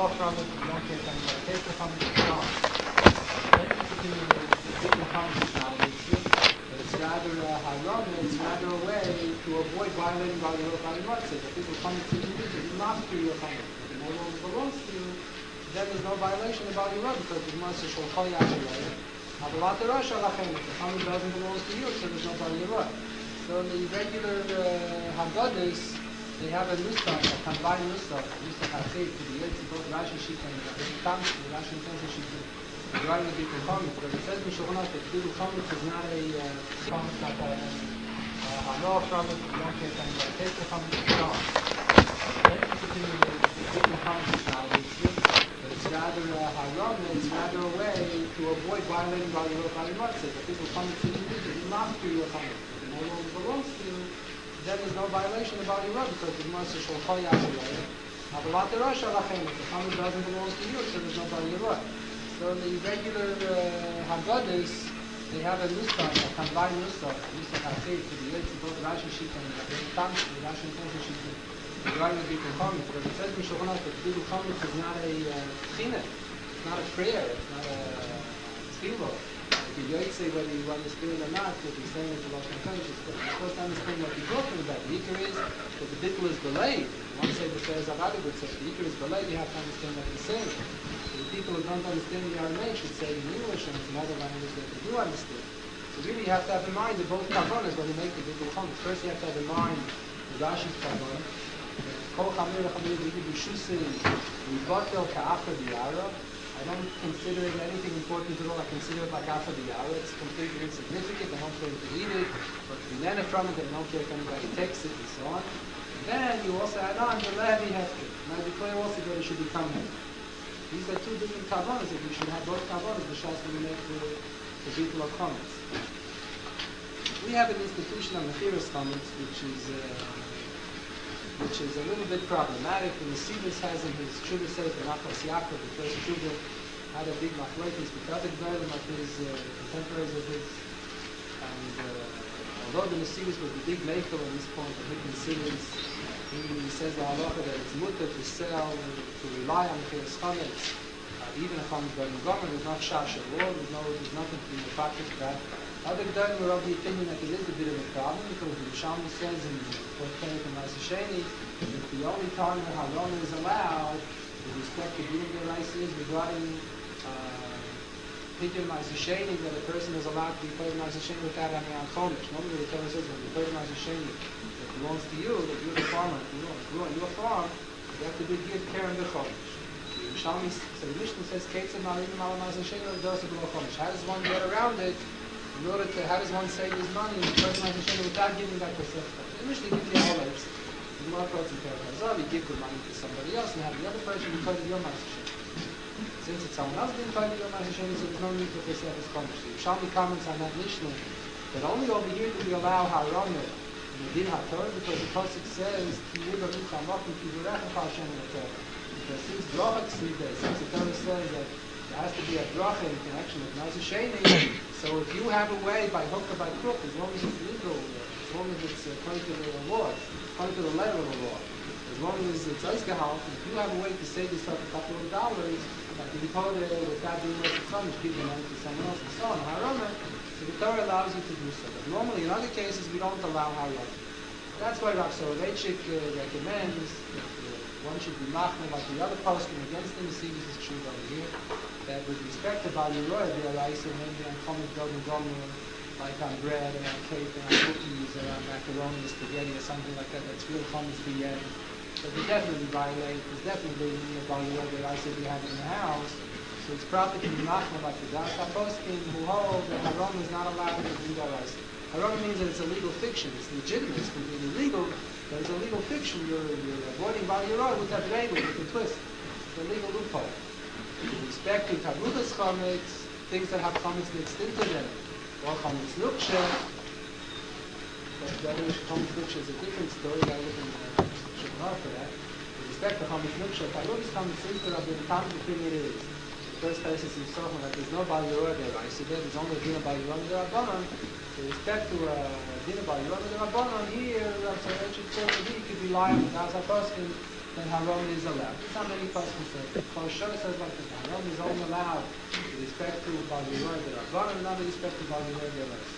halal from it, you don't get any medication from it, it's not. Then you continue with different comments now, but it's rather haram, it's rather a way to avoid violating Bali Matzah. If people come to you, it's not to your comment. If it no longer belongs to you, then there's no violation of Bali because the Matzah shall call you out away. If the comment doesn't belong to you, so there's no Bali. So the regular Haggadahs, they have a nusach, a combined nusach Hasei to the Yetzi, both Rashi Shita and Rashi and Tansi Shita. The writing of Bikul Chomet, but it says in Shulchan that Bikul Chomet is not a Chomet, not a halal from it, you don't get any medication from it, it's not. Then you continue with Bikul Chomet now, but it's rather haram, it's rather a way to avoid violating Bali Matzah. If people come to you, it's not to your Chomet. If it no longer belongs to you, then there's no violation of Bali because the Matzah shall call you out away. If the comment doesn't belong to you, so there's no Bali. So the regular Haggadahs, they have a nusach, a combined nusach Hasei to the Yetzi, both Rashi Shita and Rashi and Tansi Shita. The writing of Bikul Chomet, but it says in Shulchan that Bikul Chomet is not a china, it's not a prayer, it's not a tefillah. If you say whether you understand or not, if you're saying it's a Lashon Kodesh, you're supposed to understand what you're talking about. The Iker is that the Bikul is delayed. If you want to say the Seir Zavada would say the Iker is delayed, you have to understand what you're saying. The people who don't understand the Aramaic should say in English and in other languages that they do understand. So really you have to have in mind that both Kavanas when you make the Bikul Chomet. First you have to have in mind the Rashi's Kavanah. Kol Chamir Chamir V'Yidu Shusei V'Batel Ka'acha B'Yara. I don't consider it anything important at all. I consider it like Acha B'Yara. It's completely insignificant. I don't care to eat it, but to learn it from it, I don't care if anybody takes it, and so on. And then you also add on the Levi Hefker. And I declare also that it should become Hefker. These are two different Kavanas. If you should have both Kavanas, the Shas will make the Bikul Chometz. We have an institution on the Mechiras Chometz, which is a little bit problematic. The Mesivus has in his Tshuva Sefer Nachas Yaakov, the first Tshuva, had a big machlokes with other Gdolim of his contemporaries of his. And although the Mesivus was the big maker at this point, and he considers, he says the halacha that it's mutter to sell, to rely on the Chometz, even if I'm going to there's not shash at all, there's nothing to be factor to that. Other Gdolim were of the opinion that it is a bit of a problem because the Yerushalmi says in Fourth Perek and Ma'aseh Sheni that the only time that Haron is allowed with respect to doing the rice is regarding Pidyon Ma'aseh Sheni, that a person is allowed to be paid Ma'aseh Sheni without having on Chomesh. Normally the Torah says when you paid Ma'aseh Sheni that belongs to you, that you're the farmer, if you on your farm, you have to give care in the Chomesh. So the Mishnah says, Ketzah Ma'arim Ma'al Ma'aseh Sheni Dosa B'lo Chomesh. How does one get around it? In order to, how does one save his money in the first Ma'aseh Sheni without giving that to Sefta? The Mishnah gives you a whole life. The Gemara quotes in Perek Hazar, you give the money to somebody else and have the other person be paid your Ma'aseh Sheni. Since it's someone else being paid your Ma'aseh Sheni, so there's no need for Sefta's Chomesh. The Yerushalmi comments on that Mishnah that only over here do we allow Haramah in the Din HaTorah because the Pasuk says, Ki Yiva Micha Mokim Ki V'Recha Hashem in the Torah. Because since Bracha Tzvida, since the Torah says that there has to be a bracha in connection with Ma'aseh Sheni, so if you have a way by hook or by crook, as long as it's legal, as long as it's according to the law, according to the letter of the law, as long as it's Eisgehalt, if you have a way to save yourself a couple of dollars, like you put it without doing less than give the money to someone else and so on, Haramah, so the Torah allows you to do so. But normally, in other cases, we don't allow Haramah. That's why Rav Soloveitchik recommends that one should be machmir like the other poskim against the Mesivus is true over here. That with respect to Bal Yeroy, they are maybe on Chometz Dogen Gomer, like on bread and on cake and on cookies or on macaroni or spaghetti or something like that. That's real Chometz B'Yed. But they definitely violate. There's definitely Bal Yeroy they are we have in the house. So it's proper to be machmir like the Das HaPoskim who hold that Haram is not allowed to do that. Haram means that it's a legal fiction. It's legitimate. It's completely legal. But it's a legal fiction. You're avoiding Bal Yeroy with that label, with the twist. It's a legal loophole. With respect to Taruchas Chometz, things that have Chometz mixed into them, or Chometz Nukshe, but whether Chometz Nukshe is a different story, I look in the Shulchan for that. With respect to Chometz Nukshe, Taruchas Chometz into Rabbi Tam's opinion is, the first place is in Sochon, that there's no Bal Yeroy there. I see there's only a Dina Bal Yeroy there, Rabbanon. With respect to Dina Bal Yeroy there, Rabbanon, here, Rabbi Soloveitchik says that he could rely on the Das HaPoskim then Haram is allowed. It's not many questions say. Kosher says like this, Haram is only allowed with respect to Balgirur the Rabban and not with respect to Balgirur the rest.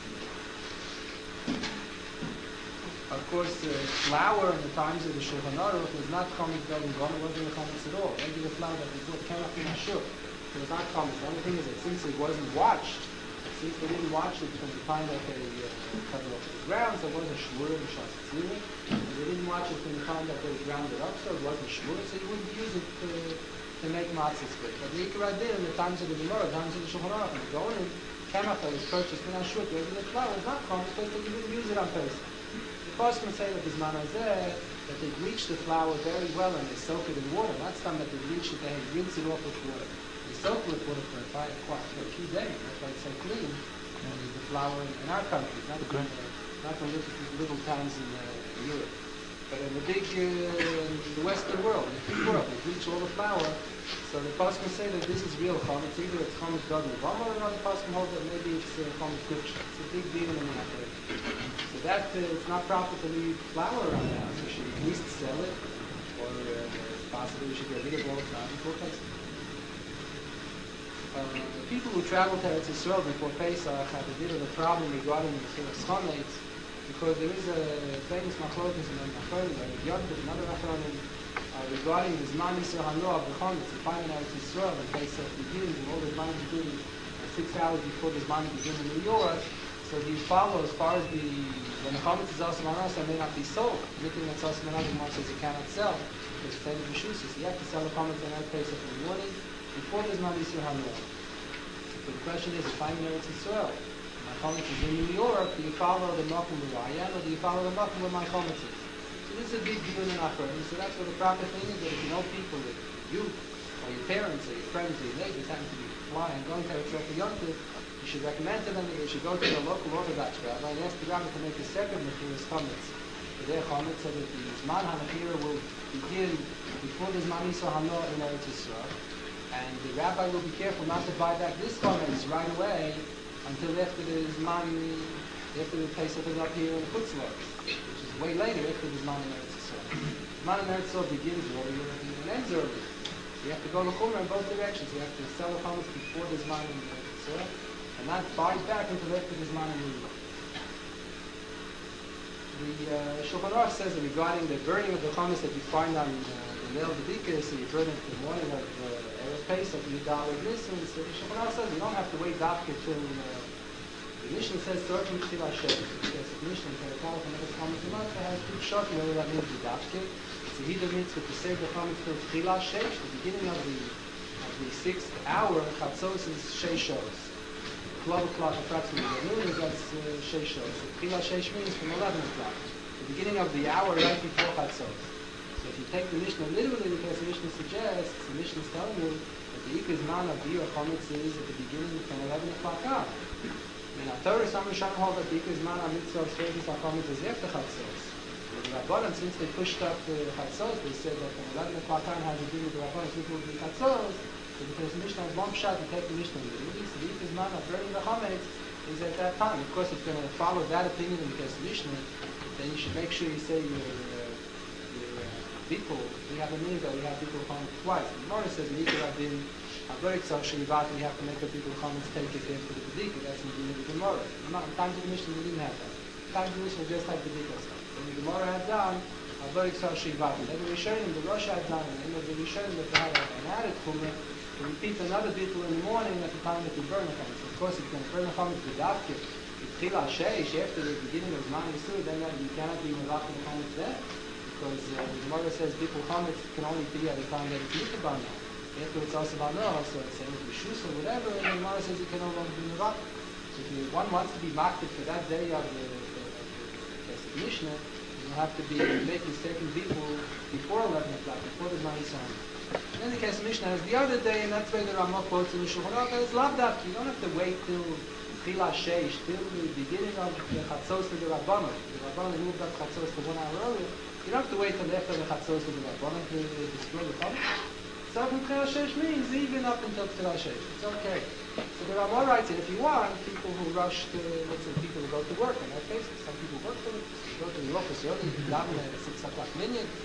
Of course, flour in the times of the Shulchan Aruch was not common to Golden Gun, it wasn't a common at all. Regular flour that was came up in Ashur. It was not common. The only thing is that since it wasn't watched, since they didn't watch it from the time that they cut it off the ground, so it wasn't shmur and shatzini. They didn't watch it from the time that they ground it up, so it wasn't shmur, so you wouldn't use it to make matzahs with. But the Ikar did in the times of the Gemara, the times of the Shulchan Aruch, and going in, Kemach that was purchased in Ashur, regular flour was not common because you wouldn't use it on Pesach. The first can say that this manazeh, that they bleach the flour very well and they soak it in water. That's time that they bleach it, they rinse it off with water. They soak it with water for a few days. That's why it's so clean. The flour in our country, not the little towns in Europe. But in the big, the Western world, the big world, they bleach all the flour. So the Pasuk can say that this is real chametz. Either it's chametz dog and vama, or another Pasuk can hold that maybe it's chametz kutcha. It's a big deal in the matter. So that it's not proper to leave flour around the house. You should at least sell it, or possibly you should get rid of all the flour before Pesach. People who travel to Eretz Yisrael before Pesach have a bit of a problem regarding the sort of chametz, because there is a famous machlokas in the Achronim, another Achronim, regarding the Zman Yisrael Hanoah of the chametz. The final Eretz Yisrael, and Pesach begins, and all the Zman begins 6 hours before the Zman begins in New York. So do you follow as far as when the chametz is also manas, it may not be sold. Anything that's also manas, the Gemara says you cannot sell. It's the same with B'shusas. So you have to sell the chametz on Erev Pesach in the morning before there's Zman Yisrael Hanoah. So the question is, if I'm in Eretz Yisrael, my chametz is in New York, do you follow the Makom B'Rayan, or do you follow the Makom where my chametz is? So this is a big deal in Achronim. So that's what the proper thing is, that if you know people, that you, or your parents, or your friends, or your neighbors happen to be flying, going to Eretz Yisrael for Yom Tov, you should recommend to them that they should go to the local Orthodox rabbi and ask the rabbi to make a separate Mechiras chametz for their chametz, so that the Zman HaMechira will begin before the Zman Yisrael Hanoah in Eretz Yisrael, and the rabbi will be careful not to buy back this chametz right away until after the Zman, after the Pesach is up here in Chutz La'aretz, which is way later after the Zman in Eretz Yisrael. Zman in Eretz Yisrael begins earlier and ends earlier. So you have to go to Chumrah in both directions. You have to sell the chametz before the Zman in Eretz Yisrael, and not buy back until after the Zman in New York. The Shulchan Aruch says that regarding the burning of the chametz that you find on the Leil B'dika, so you burn it the morning of Erev Pesach, Yudal of Nisan, so the Shulchan Aruch says you don't have to wait dafka till the Mishnah says Tzorchim Tchila Shesh. The Mishnah in Perakal from the chametz Lamata has two pshatim whether that means the dafka. It's a Hida mitzvah to save the chametz till Tchila Shesh, the beginning of the 6th hour. Chatzos is Shesh Shos. 12 o'clock approximately the noon is that's Shesh Shos. Tchila Shesh means from 11 o'clock, the beginning of the hour right before Chatzos. So if you take the Mishnah literally, because the Mishnah suggests, the Mishnah is telling you that the Ikar Zman of Biur chametz is at the beginning from 11 o'clock on. And our Torah, some Rishonim hold that the Ikar Zman of Mitzvah of Shrevis HaChametz is after Chatzos. The Rabbanan, since they pushed up the Chatzos, they said that from 11 o'clock on has to do with the Rabbanan, which will be Chatzos. So because the Mishnah has one shot, you take the Mishnah literally, so the Ikar Zman of burning the chametz is at that time. Of course, if you're going to follow that opinion in the case of Mishnah, then you should make sure you say your people. We have a minute that we have people chametz twice. The Gemara says Mikra Rabin Habarik Tzar Sheivat, we have to make the people chametz take it after the B'dika. That's in the Gemara. In times of the Mishnah, we didn't have that. In times of the Mishnah, just like B'dika stuff. When the Gemara had done Habarik Tzar Sheivat, and then the Rishonim, the Rosh had done, and then the Rishonim that had an added chumrah to repeat another bittul in the morning at the time that you burn the chametz. Of course, if you're going to burn the chametz b'dafke, Tchila Sheish, after the beginning of Zman Yisur, then you cannot be mevach the chametz there. Because the Gemara says people chametz can only be at the time that it's Yikabana. After it's also Bana, so it's saying B'shus or whatever, and the Gemara says you can no longer be Mevach. So if one wants to be makted for that day of the Mishnah, you have to be making second people before 11 o'clock, before the Zman Yisur. And then the case of Mishnah has the other day, and that's why the Ramah quotes in the Shulchan Aruch, it's lavdavki. You don't have to wait till Tchila Sheish, till the beginning of the Chatzos to the Rabbanon. The Rabbanon moved up Chatzos to 1 hour earlier. You don't have to wait till after the Chatzos to the Rabbanon to destroy the chametz. So from Tchila Sheish means even up until Tchila Sheish. It's okay. So the Ramah writes it, if you want, people who rush to, let's say people who go to work on that basis. Some people work for it. They go to the office early, daven at 6 o'clock minyan.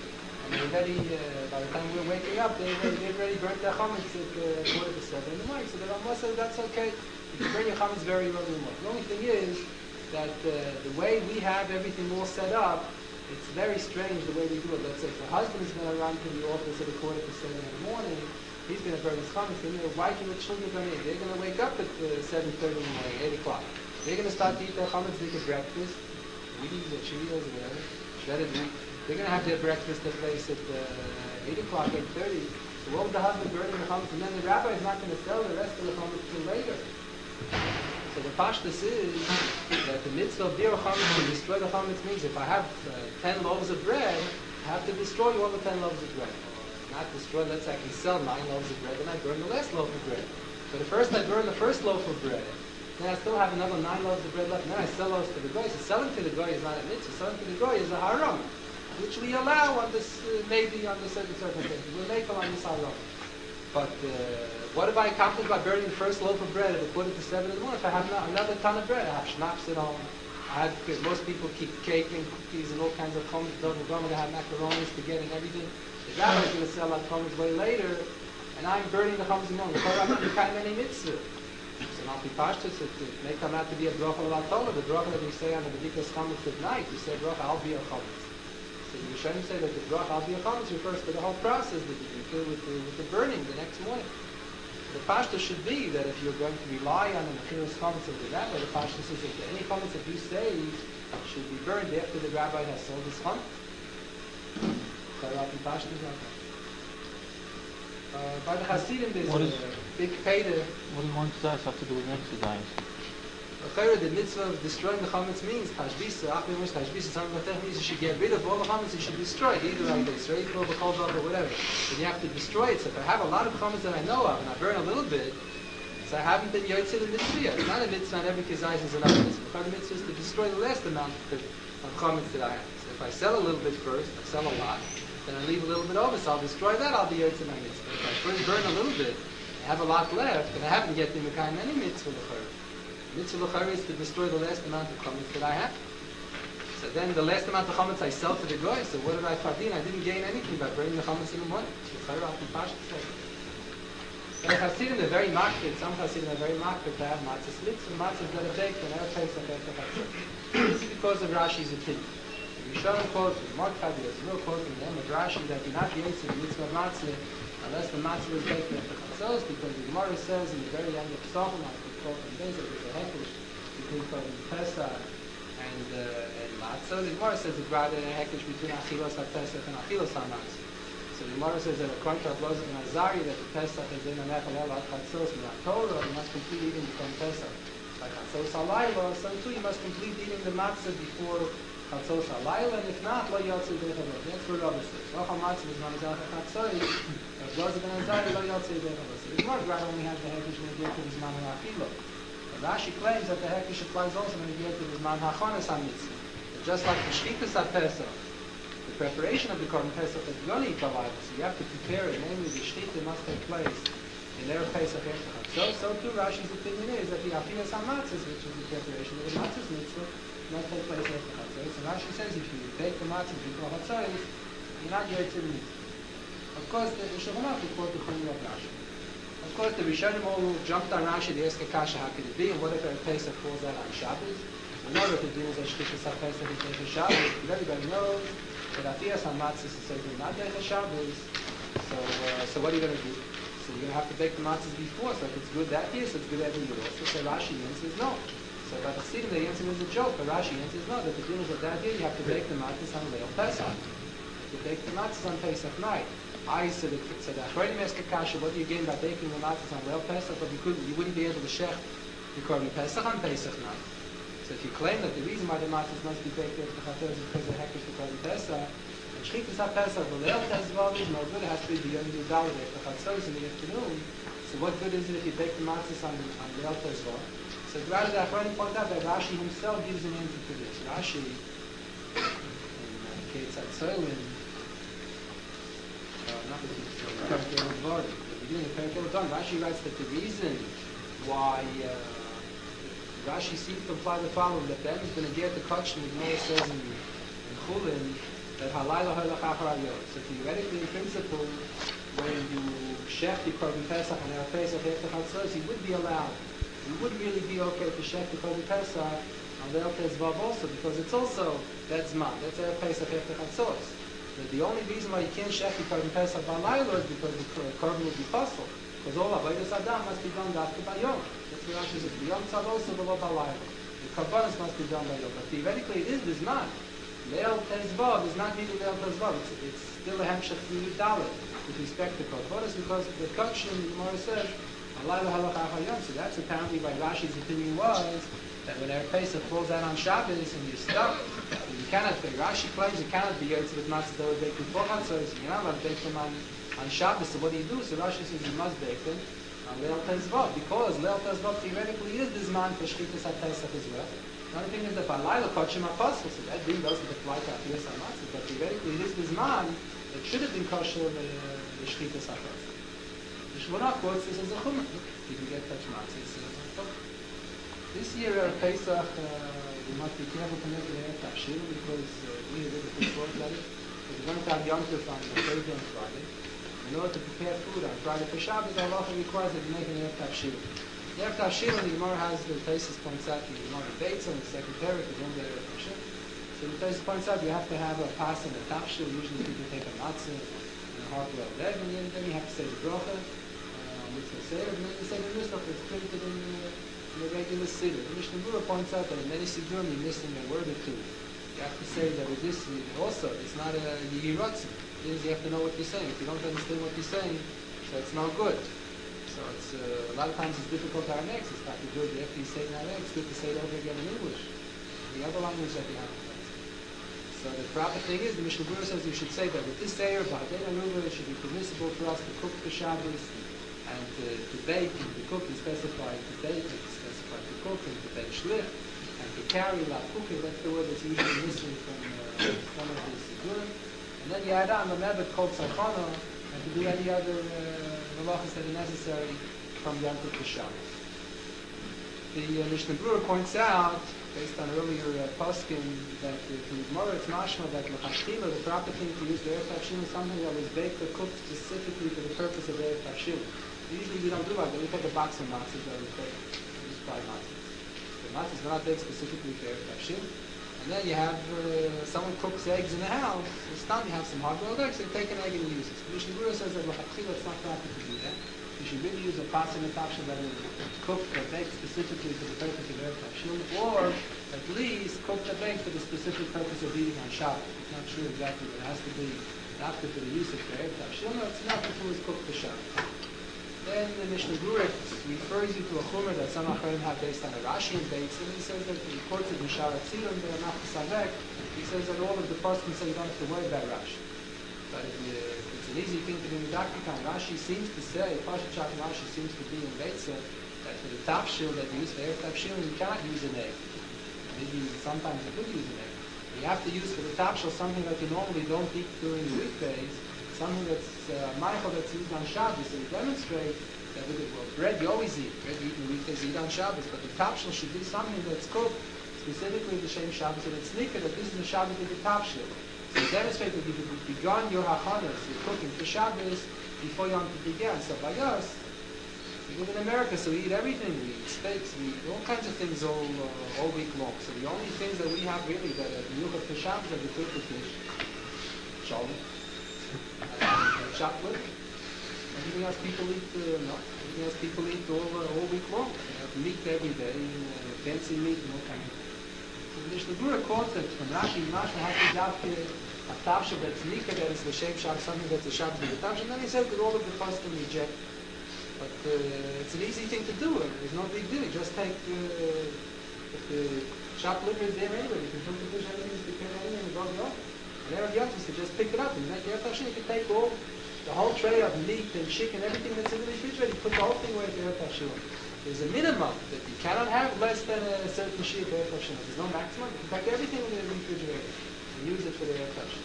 And already, by the time we're waking up, they've already burnt their chametz at 6:45 in the morning. So the Rambam says that's okay. You can burn your chametz very early in the morning. The only thing is that the way we have everything all set up, it's very strange the way we do it. Let's say if the husband is going to run to the office at 6:45 in the morning, he's going to burn his chametz, and the wife and the children are going to eat. They're going to wake up at 7:30 in the morning, 8 o'clock. They're going to start to eat their chametz, they get breakfast, Wheaties or Cheerios or whatever, shredded wheat. They're going to have their breakfast at place at 8 o'clock, 8:30. So what would the husband burning the chametz? And then the rabbi is not going to sell the rest of the chametz till later. So the pashtus is that the mitzvah of bir chametz, to destroy the chametz, means if I have 10 loaves of bread, I have to destroy all the 10 loaves of bread. Not destroy, let's say I can sell 9 loaves of bread, then I burn the last loaf of bread. But at first I burn the first loaf of bread. Then I still have another 9 loaves of bread left, and then I sell those to the goy. So selling to the goy is not a mitzvah, selling to the goy is a haram, which we allow on this, maybe under certain circumstances. We'll make on this haram. But what have I accomplished by burning the first loaf of bread at 6:45 in the morning? If I have another ton of bread, I have schnapps at home. Most people keep cake and cookies and all kinds of chametz. We're going to have macaronis to get and everything. The rabbi is going to sell out chametz way later, and I'm burning the chametz in the morning. I'm not kind of any mitzvah. So not be pashtus, it may come out to be a bracha l'atola. The bracha that we say on the bedikas chametz at night, we say bracha al bi chametz. So the Rishonim say that the bracha al bi chametz refers to the whole process that you do with the burning the next morning. The pashtus should be that if you're going to rely on the mechilas chametz of the rabbi, the pashtus is that any chametz that you save should be burned after the rabbi has sold his chametz. By the Hasidim, there's a big peder. What do you want to have to do with exercise? The mitzvah of destroying the chametz means tashbisa. Means you should get rid of all the chametz. You should destroy it, either like this, or whatever. But you have to destroy it. So if I have a lot of chametz that I know of, and I burn a little bit, so I haven't been yotzei the mitzvah yet. It's not a mitzvah. Not every kizayis is another mitzvah. The mitzvah is to destroy the last amount of chametz that I have. So if I sell a little bit first, I sell a lot. Then I leave a little bit over, so I'll destroy that, I'll be yotzei my mitzvah. If I first burn a little bit, I have a lot left, and I haven't yet been mekayim any mitzvah l'chayr. Mitzvah l'chayr is to destroy the last amount of chametz that I have. So then the last amount of chametz I sell to the goy, so what did I fardin? I didn't gain anything by burning the chametz in the morning. L'chayr al pi pashtus. And the Hasidim are very makbid, some Hasidim are very makbid to have matzahs mitzvah, matzahs that are baked, and they're Pesach after Chatzot. This is because of Rashi's opinion. Rishonim quote, Mordechai, there's a real quote from them of Rashi that you're not yotzei the mitzvah of matzah unless the matzah is baked after Chatzos, because the Gemara says in the very end of Psachim, I could quote from this, there's a hekesh between Pesach and matzah. The Gemara says it's rather a hekesh between achilos ha-Pesach and achilos ha-matzah. So the Gemara says that according to Rabbi and Azari, that the Pesach is in a nechal el ha-Chatzos min ha-Torah, you must complete eating before Pesach. Like Chatzos ha-Layla, so too you must complete eating the matzah before Chatzos ha-Layla, and if not, lo yotzei b'echavos. That's what Rabbi says. Rocha matzah is not exactly Chatzos, but Rabbi and Azari lo yotzei b'echavos. The Gemara rather only has the hekesh when you get to the Zman ha-Achilo. But Rashi claims that the hekesh applies also when you get to the Zman ha-Chones ha-Mitzvah. Just like the Shchitas ha-Pesach, the preparation of the Korban Pesach is going to eat the life, so you have to prepare it. Namely, the Shchita must take place in Erev Pesach after Chatzos. So too, Rashi's opinion is that the Afilas HaMatzahs, which is the preparation of the Matzahs mitzvah, must take place after Chatzos. So Rashi says if you bake the Matzahs before Chatzos, you're not yotzei the mitzvah. Of course, the Shulchan Aruch will quote the Chumrah of Rashi. Of course, the Rishonim all jumped on Rashi, they asked Kasha, how could it be, and what if Erev Pesach falls out on Shabbos? We know that the deal is a Shchitas HaPesach and Pesach Shabbos, but everybody knows that Afilas HaMatzahs is certainly not Pesach Shabbos. So what are you going to do? So you're going to have to bake the matzahs before. So if it's good that year, so it's good every year also. So Rashi answers no. So by the Chassidim, the answer is a joke, but Rashi answers no. That the deal is that year you have to bake the matzahs on Leil Pesach. You bake the matzahs on Pesach night. So the Achronim ask Kasha, what do you gain by baking the matzahs on Leil Pesach? But you wouldn't be able to shech the Korban Pesach on Pesach night. So if you claim that the reason why the matzahs must be baked after Chatzos is because of hekesh the Korban Pesach, and Shchitas ha-Pesach, the Leil Tezvav is no good. It has to be beyond the Dalit after Chatzos in the afternoon. So what good is it if you bake the matzahs on Leil Tezvav? So rather the Achronim point out that Rashi himself gives an answer to this. Rashi in Ketzat Soilin, not the Perkel Dvarim, the beginning of Perkel Dvarim, Rashi writes that the reason why Rashi seems to imply the following, that the end is going to get the Kachim, the Gemara says in Chulin, that halayla halach achar hayom. So theoretically, in principle, when you shech the korban pesach and erev pesach after chatzos, you would be allowed. You would really be okay to shech the korban pesach on the Eltez Vav also, because it's also that zman. That's erev pesach after chatzos. The only reason why you can't shech the korban pesach balayla is because the korban will be possible. Because all avodas adam must be done after bayom. That's what Rashi says. B'yom tzav also below balayla. The korbanos must be done by yom. But theoretically, it is the zman. Leil Tezvav is not really Leil Tezvav. It's still a hemshech Yud Dalet with respect to korbanos, because the Kutchin, the Gemara says, Alayla halach achayom. So that's apparently by Rashi's opinion was that when Erev Pesach falls out on Shabbos and you're stuck, you cannot. Rashi claims you cannot be yotze with matzahs that were baked before chatzos. So you're not allowed to bake them on Shabbos. So what do? So Rashi says you must bake them on Leil Tezvav, because Leil Tezvav theoretically is the zman for Shchitas HaPesach as well. The only thing is that Balayla Kotchim Apostle, so that thing doesn't apply to Afiyas HaMatzah, but theoretically it is the zman that should have been kosher the Shchitas HaPesach. The Shmona quotes this as a chumrah. You can get touch matzahs. This year at Pesach, we must be careful to make it a tafshil, because we have a good thought about it. We're going to have Yom Tov on Thursday and Friday. In order to prepare food on Friday for Shabbos, our law requires that you make an Erev Tafshil. The Erev Tafshil, the Gemara has the Taisus points out, the Gemara debates on the second parak, the one Erev Tafshil. So the Taisus points out you have to have a pas and a Tafshil. Usually people take a matzah and a hard boiled egg, and then you have to say the bracha, mitzvah seder, and then you say the Mishnah that's printed in the regular siddur. The Mishnah Berurah points out that in many siddurim you're missing a word or two. You have to say that with this also, it's not a yirotzi. You have to know what you're saying. If you don't understand what you're saying, so it's not good. So it's a lot of times it's difficult to Aramaic. It's not good. After you say it in Aramaic, it's good to say it over again in English. The other language that you have. So the proper thing is, the Mishnah Berurah says you should say that with this Eir, Ba'adei Aruba, it should be permissible for us to cook for Shabbos, and to bake, and to cook is specified to bake, and to specified to cook, and to bake shlich, and to carry, la cooking. That's the word that's usually missing from some of the Siddurim. And then you add on the Mebet called Sarchana, and to do any other halachas that are necessary from Yom Tov to Shabbos. The Mishnah Berurah points out, based on earlier poskim, that from the Gemara it's mashma that l'chashchila, the proper thing to use the Erev Tafshil is something that was baked or cooked specifically for the purpose of Erev Tafshil. Usually we don't do that. We take a box of matzahs that was baked. We just buy matzahs. The matzahs are not baked specifically for Erev Tafshil. And then you have someone cooks eggs in the house. It's time you have some hard-boiled eggs, so you take an egg and you use it. The Mishnah Berurah says that l'chashchila it's not proper to do that. You should really use a pas and a tafshil that is cooked or baked specifically for the purpose of Erev Tafshil, or at least cooked or baked for the specific purpose of eating on Shabbos. It's not sure exactly, but it has to be after for the use of Erev Tafshil. No, it's not until it's cooked for Shabbos. Then the Mishnah Berurah refers you to a chumrah that some Acharim have based on a Rashi and Beitz, and he says that he quotes it in Sharat Tzilim, but not Savek. He says that all of the poskim say you don't have to worry about Rashi. But it's an easy thing to do in Daktikan. Rashi seems to say, Pashat Shat Rashi seems to be in Beitza, that for the tafshil that you use for Erev Tafshil, you cannot use an egg. Maybe sometimes you could use an egg. You have to use for the tafshil something that you normally don't eat during the weekdays, something that's Michael that's used on Shabbos. So you demonstrate that with bread you always eat. Bread you eat in the weekdays, you eat on Shabbos. But the tafshil should be something that's cooked specifically the same Shabbos, and it's sneaker that this is the Shabbos of the tafshil. So you demonstrate that you've begun your hachanas, your cooking for Shabbos before Yom Tov began. So by us, we live in America, so we eat everything. We eat steaks, we eat all kinds of things all week long. So the only things that we have really that are Yuchat for Shabbos are the filter fish, shalom, chocolate. Everything else people eat, everything else people eat all week long. They have meat every day, fancy meat and all kinds of things. The Mishnah Berurah quotes it from Rashi, Mashma Hakidavke, a tafshil that's nika, that is the shem Shabbos, something that's a Shabbos with a tafshil, and then he says that all of the poskim reject. But it's an easy thing to do, there's no big deal. You just take, if the shop liver is there anyway, you can put the fish, everything is prepared anyway, and go off. And Erev Yom Tov, you just pick it up, and make Erev Tafshil, you can take the whole tray of meat and chicken, everything that's in the refrigerator, you put the whole thing away to Erev Tafshil. There's a minimum that you cannot have less than a certain sheet of Erev Tafshil. There's no maximum. You can pack everything in the refrigerator and use it for the Erev Tafshil.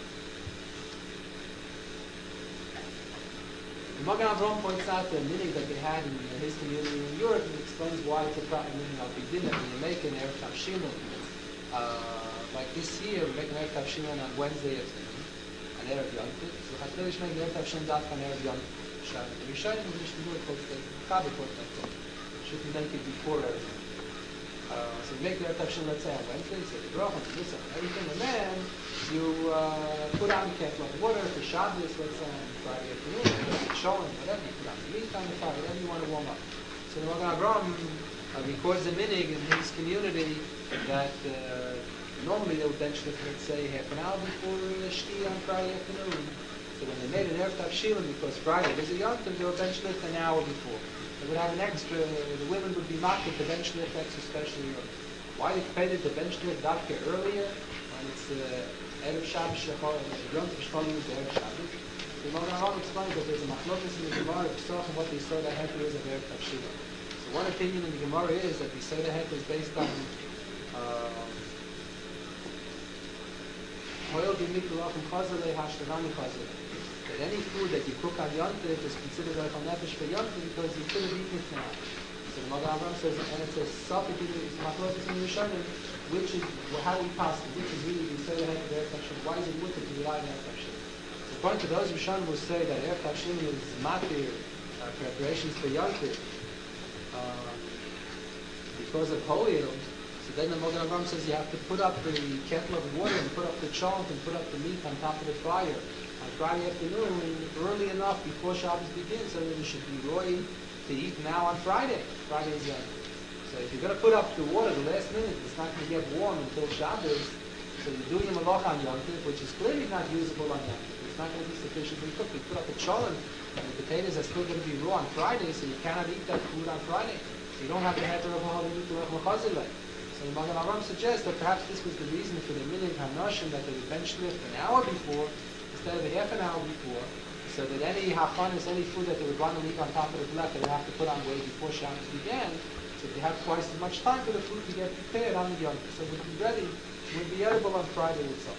The Magen Avraham points out the meaning that they had in his community in Europe, and explains why it's a proper meaning of Bidin. When you make an Erev Tafshil, like this year, we make an Erev Tafshil on Wednesday afternoon. an Erev Yontif. So Chatzonish make the Erev Tavshin Daf on Erev Yontif. Shabbat. The Rishonim, the Mishnah Berurah quotes that, Chavi quotes that. Shouldn't make it before Erev Yontif. So you make the Erev Tavshin, let's say on Wednesday, so the Bracha, and this, and everything, and then you put on the kettle of water for Shabbos, let's say on Friday afternoon, Sholem, whatever, you put on the meat on the fire, whatever you want to warm up. So the Magen Avraham records a minig in his community that normally they would bench it, let's say, half an hour before Shti on Friday afternoon. So when they made an Erev Tavshin, because Friday was a Yom Tov, they would bench it an hour before. They would have an extra, the women would be marked to bench lift extra especially early. Why they created the bench lift Dafka earlier? When it's Erev Shabbos Shechor, Yom Tov Shechor is Erev Shabbos. The Magen Avraham explains that there's a machlokas in the Gemara of Pesach and what the Yisod HaHeter is of Erev Tavshin. So one opinion in the Gemara is that the Yisod HaHeter is based on Hoyel B'Mikra Lachem Chazalei Hashtanami Chazalei. That any food that you cook on Yom Tov is considered like a nefesh for Yom Tov because you could have eaten it now. So the Magen Avraham says, and it says, Safik is machlokas in the Rishonim, which is, how we pass it, which is really the Yisod HaHeter of Erev Tavshin. Why is it mutter to rely on Erev Tavshin? So according to those Rishonim who say that Erev Tavshin is matir, preparations for Yom Tov, because of Hoyel, so then the Magen Avraham says you have to put up the kettle of water and put up the chalk and put up the meat on top of the fire on Friday afternoon early enough before Shabbos begins so that it should be ready to eat now on Friday. Friday's Yom Tov. So if you're going to put up the water the last minute, it's not going to get warm until Shabbos. So you're doing a malach on Yom Tov, which is clearly not usable on Yom Tov. It's not going to be sufficiently cooked. You put up the chalk and the potatoes are still going to be raw on Friday, so you cannot eat that food on Friday. So you don't have the heter of Ha'alinu. So the Magen Avraham suggests that perhaps this was the reason for the minig hanoshim that they would bench lift an hour before instead of a half an hour before, so that any hachanis, any food that they would want to leave on top of the plate, they would have to put on way before Shabbos began, so they have twice as much time for the food to get prepared on the Yom Tov. So it would be ready, it would be edible on Friday itself.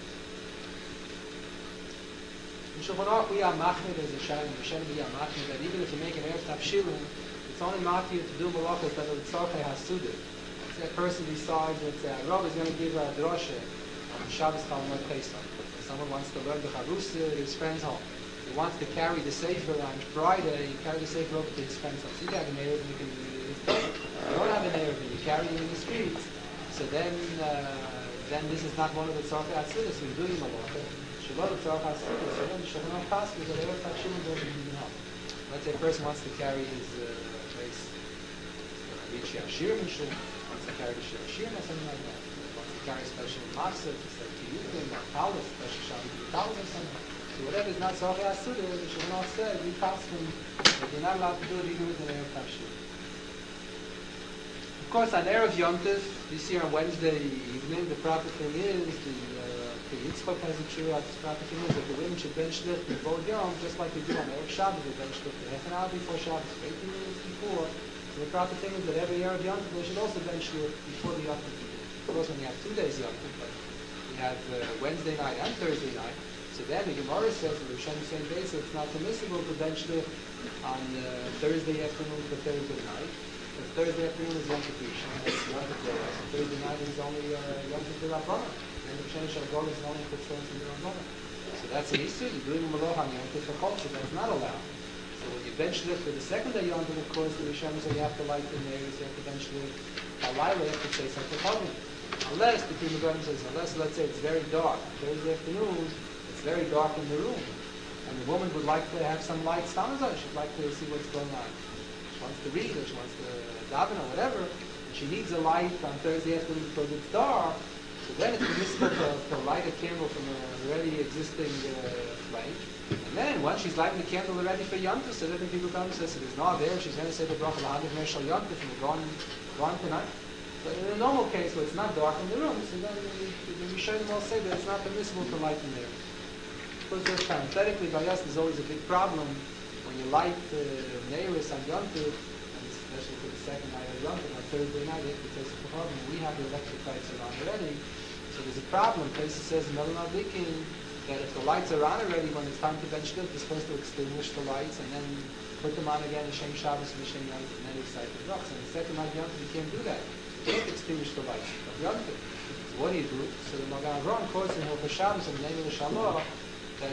In Shulchan Aruch we are machmir, there's a shayla, we are machmir, that even if you make an Erev Tavshin, it's only machmir to do malachas that are tzarchei hasudah. A person decides that Rav is going to give a drosha on Shabbos Chalmot Pesach. Someone wants to learn the Charusa at his friend's home. He wants to carry the Sefer on Friday, he carry the Sefer over to his friend's house. You have an Erev and you can read it. You don't have an Erev and you carry it in the streets. So then this is not one of the Tzarchei Hasudah, so you do him a lot. Shabbat Tzarchei Hasudah, so then the Shulchan Aruch passes that Erev Tavshin doesn't even help. Let's say a person wants to carry his place, reach Yashir Mishul, to carry the Shirashim or something like that. Wants to carry special matzah, to say Kiyutim, or Talis, special Shabbat Talis or something. So whatever is not Tzarchei Hasudah, the Shulchan Aruch said, we pass them, that you're not allowed to do it even with an Erev Tavshin. Of course, on Erev Yom Tov, this year on Wednesday evening, the proper thing is, the Yitzchak has a shira, the proper thing is that the women should bench lift before Yom, just like they do on Erev Shabbos, they bench lift half an hour before Shabbos, 18 minutes before. So the proper thing is that every year of Yom Tov, they should also bench lift before the Yom Tov begins. Of course, when you have 2 days Yom Tov, but we have Wednesday night and Thursday night, so then the Gemara says, the Rishonim saying basically it's not permissible to bench lift on Thursday afternoon to Thursday night. Because Thursday afternoon is Yom Tov Rishon, that's Yom Tov De'oraisa. So Thursday night is only Yom Tov D'Rabbanan. And the Rishonim Shalgol is only for Tzon to D'Rabbanan. So that's an issue. You're doing a malach on Yom Tov for culture, that's not allowed. So when you bench lift for the second day Yom Tov, of course, the Rishonim say you have to light the nails, you have to bench lift. Halayla, you have to say something public. Unless, the Pri Megadim says, unless, let's say, it's very dark. Thursday afternoon, it's very dark in the room. And the woman would like to have some light stamazah. She'd like to see what's going on. She wants to read, or she wants to daven, or whatever. And she needs a light on Thursday afternoon because it's dark. So then it's permissible to light a candle from an already existing flame. And then, once she's lighting the candle already for Yom Tov, so then the people come and say, there's no there, she's going to say the bracha l'hadif meshal Yom Tov, and we're going tonight. But in a normal case where it's not dark in the room, so then the Rishonim all say that it's not permissible to light in there. Of course, there's parenthetically, by us, there's always a big problem when you light neiros on Yom Tov, and especially for the second night of Yom Tov, on Thursday night, you have to take the problem. We have the electric lights around already, so there's a problem. Places says in Melon Adikin that if the lights are on already, when it's time to bench lift, you're supposed to extinguish the lights and then put them on again, Hashem Shabbos and Hashem Yom Tov, and then recite the brachas. And the second night of Yom Tov, you can't do that. You can't extinguish the lights of Yom Tov. So what do you do? So the Magen Avraham quotes in Hilchos Shabbos and the name of the Shalom that when a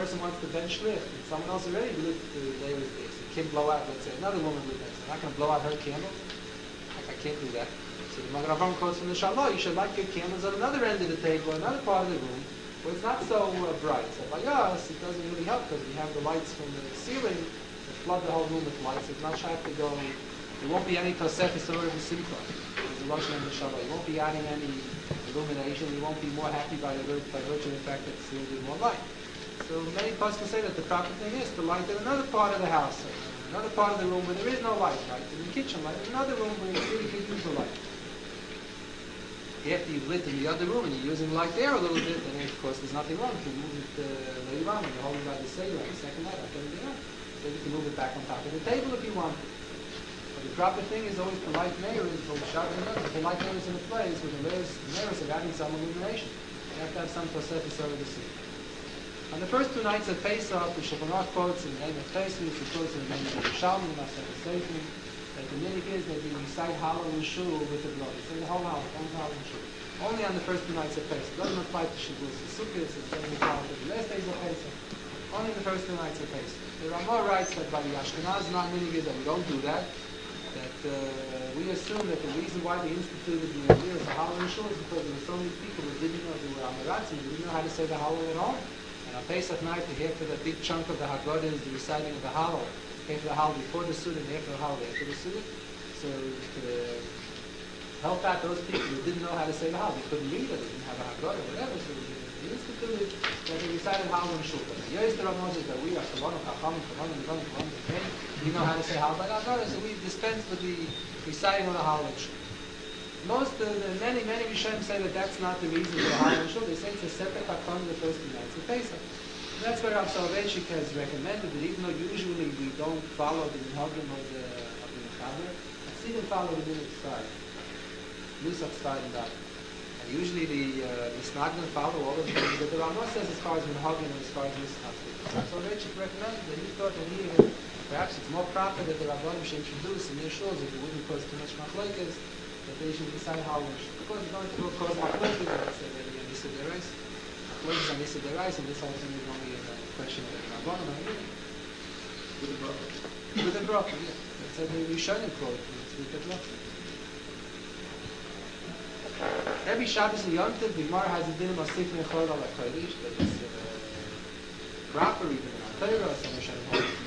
person wants to bench lift, and someone else already lit there is this. It can't blow out, let's say, another woman lit this. I'm not going to blow out her candle. I can't do that. So the Magen Avraham quotes from the Shalom, you should light your candles on another end of the table, another part of the room, where it's not so bright. So by us, it doesn't really help because we have the lights from the ceiling that flood the whole room with lights. It's not have to go. There won't be any Tosefes or Simcha. There's a Lashon in the Shalom. You won't be adding any illumination. You won't be more happy by virtue of the fact that it's a little bit more light. So many poskim say that the proper thing is to light in another part of the house, another part of the room where there is no light, right? In the kitchen, light in another room where you really can use the light. After you've lit in the other room and you're using light there a little bit, then of course there's nothing wrong. You can move it later on when you're holding by the Seder on the second night after everything else. So you can move it back on top of the table if you want. But the proper thing is always to light mirrors, to light mirrors in a place where the mirrors are adding some illumination. You have to have some Tosefes over the sea. On the first 2 nights of Pesach, the Shulchan Aruch quotes in the name of Pesach, he quotes in the name of Yerushalmi, Masechet Seifim, that the minhag is that you recite Hallel and Shul with the blood. So the whole Hallel, Hallel and Shul. Only on the first 2 nights of Pesach. It doesn't apply to Shavuos and Sukkot, it doesn't apply to the last days of Pesach. Only the first 2 nights of Pesach. The Ramah writes that by the Ashkenaz non-minhag is that we don't do that. That we assume that the reason why they instituted the idea of the Hallel and Shul is because there were so many people who didn't know, who were Amaratzim, who didn't know how to say the Hallel at home. And on Pesach night, after the big chunk of the Haggadah is the reciting of the Hallel, after the Hallel before the Sukkah, and after the Hallel after the Sukkah. So to help out those people who didn't know how to say the Hallel, they couldn't read it, they didn't have a Haggadah or whatever, so they instituted that they recited Hallel and Shul. But the Yos the Ramah is that we are Kavanah, Chachamim, we know how to say Hallel by the Haggadah, so we dispense with the reciting of the Hallel and Shul. Many Rishonim say that that's not the reason for the Hallel and Shul. They say it's a separate hakon of the first 2 nights of Pesach. And that's where Rav Soloveitchik has recommended that even though usually we don't follow the minhagim of the Mechaber, I see them follow the minhag Sfard, Nusach Sfard and that. And usually the Misnagdim follow all of the things that the Ramah says as far as minhagim and as far as Nusach. Rav Soloveitchik recommended that he thought that perhaps it's more proper that the Rabbanim should introduce in their shuls if it wouldn't cause too much machlokes, that they should decide how much. Of course, it's going to cause machlokes, that's already a Nisa Derais. Machlokes on Nisa Derais, and this whole thing is only a question of the Rabbanim, with the bracha. With the bracha, yeah. That's a Rishonim quote, it's with the bracha. Every Shabbos and Yom Tov, the Gemara has a din of Masif Nechol al HaKodesh, that is proper even in our Torah, some Rishonim hold it.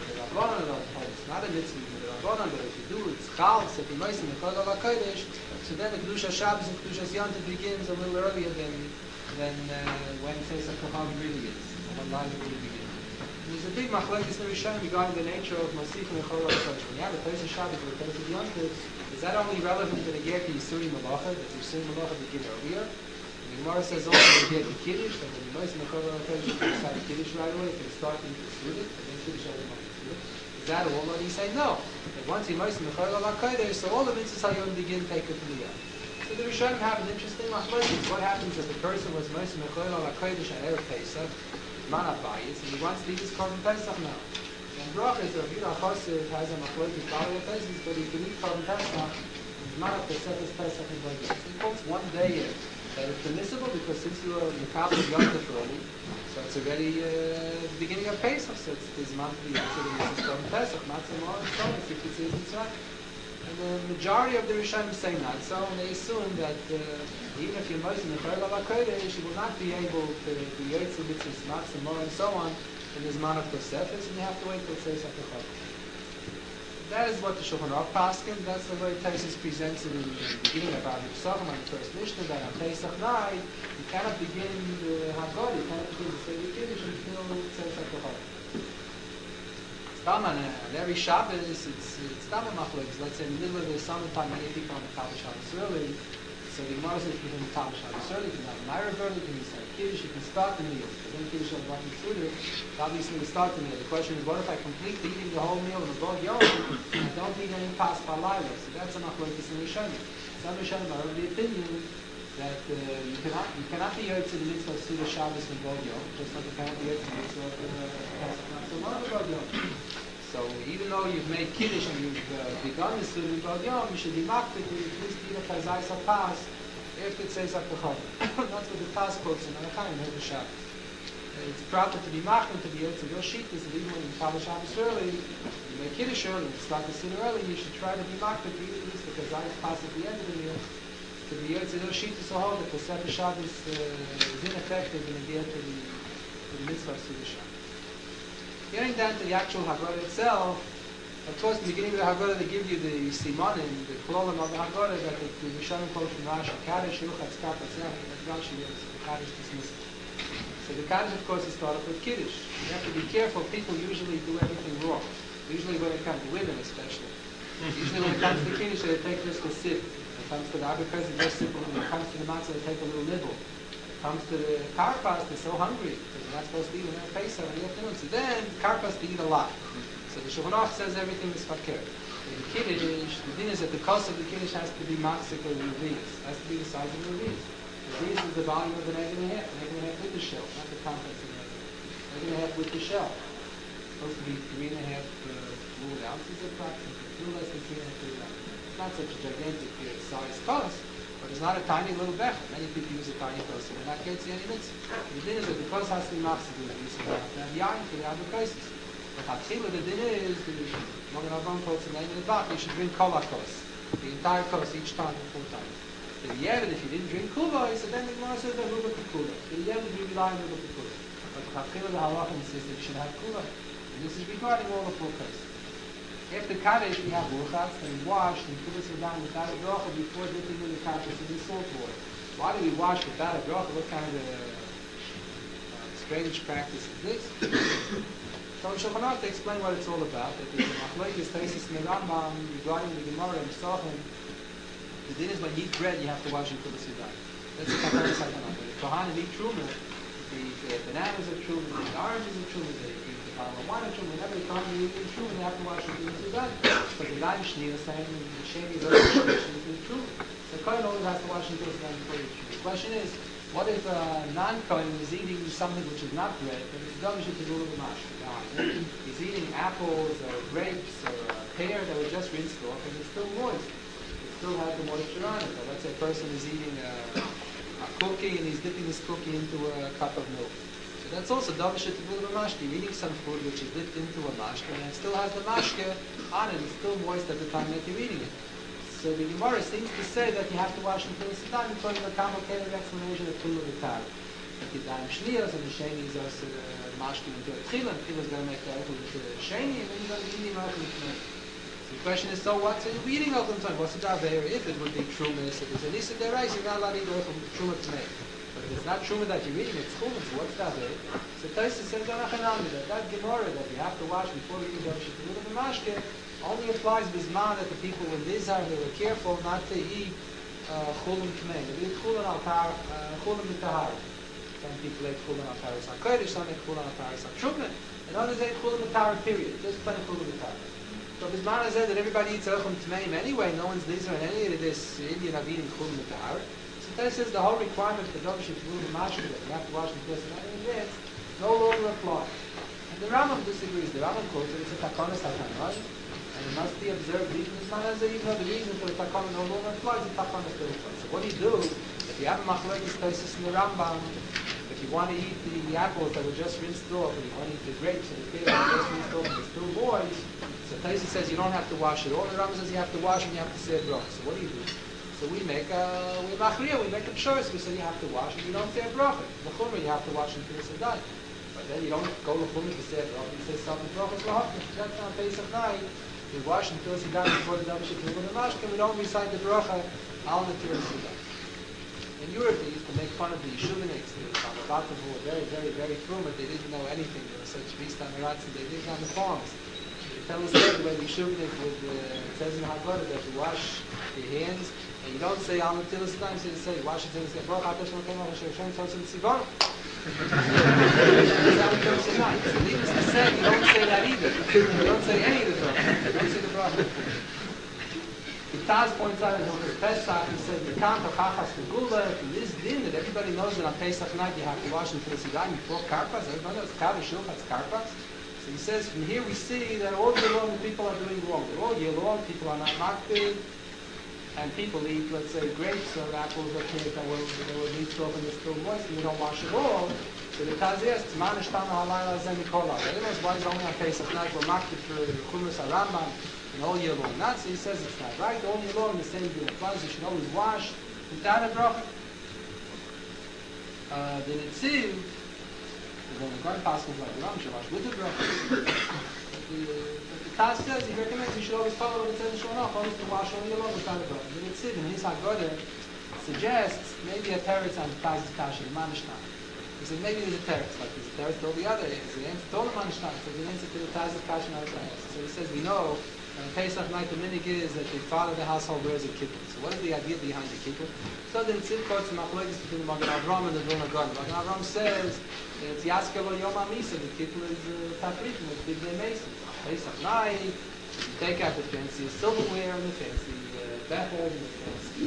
It's not a mitzvah with the Rabbanan, but if you do, it's chal, so if you mice in the Chol al HaKodesh, so then the Kedusha Shabbos and Kedusha Yom Tov begins a little earlier than when Pesach Kohanim really is, when Laila really begins. There's a big machlokes in the Rishonim regarding the nature of Masif and Chol al HaKodesh. When you have a Pesach Shabbos or a Pesach Yom Tov, is that only relevant to the Ger Ki Yisuri Malacha, that Yisuri Malacha begin earlier? The Gemara says also that you get the Kiddush, and when you mice in the Chol al HaKodesh, you can decide the Kiddush right away, you can start into the Sukkot, and then Kiddush all the month. Is that all? Or do you say no? That once you moisten the Chol al HaKodesh, so all the mitzvahs Hayom begin take it to the end. So the Rishonim have an interesting machlokes. What happens if the person was moisten the Chol al HaKodesh on Erev Pesach, Mana Bayis, and he wants to eat his Korban Pesach now? And brachas, or Yudah Chosed has a machlokes Baalei Pesach, but he can eat Korban Pesach, Mana Pesach's Pesach and Bayis. So he quotes one day that it's permissible because since you are Mekabel Yom Tov early, so it's already the beginning of Pesach, so it's this month the answer to Mrs. Korban Pesach, Matzah Mor, and so on, if it is Mitzvah. And the majority of the Rishonim say not so, and they assume that even if you're moisten the Chol al HaKodesh, you will not be able to do Yotze Mitzvahs, Matzah Mor, and so on, in this month of Tosefes, and you have to wait till Pesach Kohanim. That is what the Shulchan Aruch paskin. That's the way Taisus presents it in the beginning about Yisachim on the first Mishnah, that on Pesach night, you cannot begin the Haggadah, you cannot begin the Seder Kiddush until Pesach Kohanim. It's Taman, on every Shabbos, it's Taman machlokes. Let's say in the middle of the summertime, many people on the Kabbalah Shabbos early, so the Gemara says you can the Kabbalah Shabbos early, you can have a Ma'ariv early, you can say Kiddush, you can start the meal. Then Kiddush will run through it. Obviously, we start the meal. The question is, what if I complete eating the whole meal in the Bog Yom and I don't eat any pas palayla? So that's a machlokes in Rishonim. Some Rishonim are of the opinion that you cannot be yotze the mitzvah of Suda Shabbos in Bog Yom, just like you cannot be yotze the mitzvah of Pesach Matzah Bog Yom. So even though you've made Kiddush and you've begun the Suda in Bog Yom, you should be makbid to at least eat a chazais or pas after it says Kohanim. That's what the Taz quotes in Arachayim over Shabbos. it's proper to be machmir to be able to go sheet this, even when you polish Shabbos early, you make Kiddush early, you start the Siddur early, you should try to be machmir to eat this because I pass at the end of the meal to be able to go sheet this whole that the Sefer Shabbos is ineffective in the to the mitzvah of Siddur Shabbos. Getting down to the actual Haggadah itself, of course, in the beginning of the Haggadah, they give you the simanim, the klolim of the Haggadah, that the Rishonim quote from Rashi, Kaddish, Yuchatz, Karpas, that Rashi is the Kaddish dismissal. So the Kaddish, of course, is started with Kiddush. You have to be careful. People usually do everything wrong. Usually when it comes to women, especially. Usually when it comes to Kiddush, they take just a sip. When it comes to the Agrikas, they just simple. When it comes to the Matzah, they take a little nibble. When it comes to the Karpas, they're so hungry, because they're not supposed to eat when they're Pesach in the afternoon. So then, Karpas, they eat a lot. So the Shulchan Aruch says everything is fakir. The Kiddush, the thing is that the cost of the Kiddush has to be maksik or revius. Has to be the size of the revius. The revius is the volume of an egg and a half. An egg and a half with the shell, not the contents of the egg. An egg and a half with the shell. It's supposed to be 3.5 fluid ounces approximately. A little less than 3.5 fluid ounces. It's not such a gigantic size cost, but it's not a tiny little becher. Many people use a tiny cost, so they're not getting any mitzvah. The thing is that the cost has to be maksik or revius. And yain for the other cases. The din is, the Magen Avraham quotes in the name of the back, you should drink kol hakos, the entire kos each time for 4 times. The Yevid, if you didn't drink kula, he said then the Gemara says that ruba kula. The Yevid, you rely on ruba kula. But the Chatchila, the halacha insists that you should have kula. And this is regarding all the 4 cases. After Kaddish, we have ruchas, and wash, and put us down without a bracha before dipping in the Kaddish in the salt water. Why do we wash without a bracha? What kind of strange practice is this? So in Shulchan Aruch, they explain what it's all about. That the Machlokes Taisis and the Rambam regarding the Gemara and Pesachim, the din is when you eat bread, you have to wash it to the Sudan. That's the Katanah Satanah. But if Kohanim eat Truma, the bananas are Truma, the oranges are Truma, they eat the bottle of wine are Truma, whenever the Kohanim eat Truma, they have to wash it to the Sudan. But the Daim Shni is saying the Sheni is also washing it to the Truma. So Kohen always has to wash it to the Sudan before you eat Truma. The question is, what if a non-Kohen is eating something which is not bread, but it's done to do with mash? He's eating apples or grapes or a pear that was just rinsed off and it's still moist. It still has the moisture on it. Or let's say a person is eating a cookie and he's dipping his cookie into a cup of milk. So that's also davish to do with a mashke. You're eating some food which is dipped into a mashke and it still has the mashke on it. It's still moist at the time that you're eating it. So the Gemara seems to say that you have to wash until it's done because of the complicated explanation of Tula V'Tar. The Daim Shniyos and the Sheni is also mashke into a tchila, and tchila is going to make the oil into a sheni, and then you're going to be eating oil into it. So the question is, so what? So you'll be eating oil into it. What's the davar? If it would be truma, if there's an issa derais, you're not allowed to eat oil from truma to make. But if it's not truma that you're eating, it's chulin, so what's davar? So Taisa says, that Gemara that you have to wash before eating the shitulud of the mashke only applies bisman that the people were dizar, they were careful not to eat chulin k'mei. They eat chulin al-tar, chulin b'tahar. Some people ate chulin al taras HaKodesh, some ate chulin al taras HaTruma, and others ate chulin al taras period, just plain chulin al taras. So Bismana said that everybody eats Elchum Tmeim anyway, no one's these or any of this Indian of eating chulin al taras. So that says the whole requirement for Dovish to do the mashke, that you have to wash the person and this, no longer applies. And the Rambam disagrees. The Rambam quotes that it's a takonas takanoi, and it must be observed even Bismana says even though the reason for the takana no longer applies, the takana still applies. So what do you do if you have a machlokes Taisus in the Rambam? If you want to eat the apples that were just rinsed off, or you want to eat the grapes and the pears that were just rinsed off, and they're still moist, so Taisa says you don't have to wash it all. The Rambam says you have to wash and you have to say a bracha. So what do you do? So we make a choice. We say you have to wash and you don't say a bracha. The chumrah you have to wash until it's done. But then you don't go to chumrah to say a bracha. You say something brachas lahafnish. That's on Pesach night. We wash until it's done before the davish of the mashke. We don't recite the bracha al until it's done. In Europe, they used to make fun of the Yeshuveniks, the Chavabatim, who were very, very, very frum, but they didn't know anything. They were such Vistamiratzim, they didn't on the farms. They tell us later when the Yeshuvenik would, it says in Haggadah that you wash your hands, and you don't say Al Natilas time, so you say, wash your hands, Baruch Hashem Elokeinu Hashem Tosim Tzivon. So needless to say, you don't say that either. You don't say any of the Torah. You don't say the bracha. The Taz points out in Pesach, he said, the Kant of Chachas Megula, this din that everybody knows that on Pesach night you have to wash until it's done before Karpas, everybody knows Kaddish, Shulchat's Karpas. So he says, from here we see that all year long people are doing wrong. All year long people are not makpid, and people eat, let's say, grapes or apples or cake that were rinsed off and they're still moist, and they don't wash at all. So the Taz is, Tzman Ishtana Halayla Zem Mikola. Why is it only on Pesach night we're marked for Chumash HaRambam and all year long? Not so he says it's not right. All year long the same thing applies. You should always wash without a bracha. The Netziv, the Garden Pascal like the Ram should wash with the bracha. The Taz says he recommends you should always follow what it says in Shulchan Aruch, always to wash all year long without a bracha. The Netziv in his Haggadah suggests maybe a teretz on the Taz's Kasha, the Manishtan. He says maybe there's a teretz, like there's a teretz to all the other. It's the answer to all the Manishtan, so the answer to the Taz's Kasha, not a teretz. So he says we know on Pesach night the minig is that the father of the household wears a kippur. So what is the idea behind the kippur? So the Tzid quotes the machlokes between the Magen Avraham and the Vilna Gaon. Magen Avraham says it's Yaskelo Yom HaMisa. The kippur is Tafritim, it's big day mason. Pesach night, you take out the fancy silverware and the fancy becher and the fancy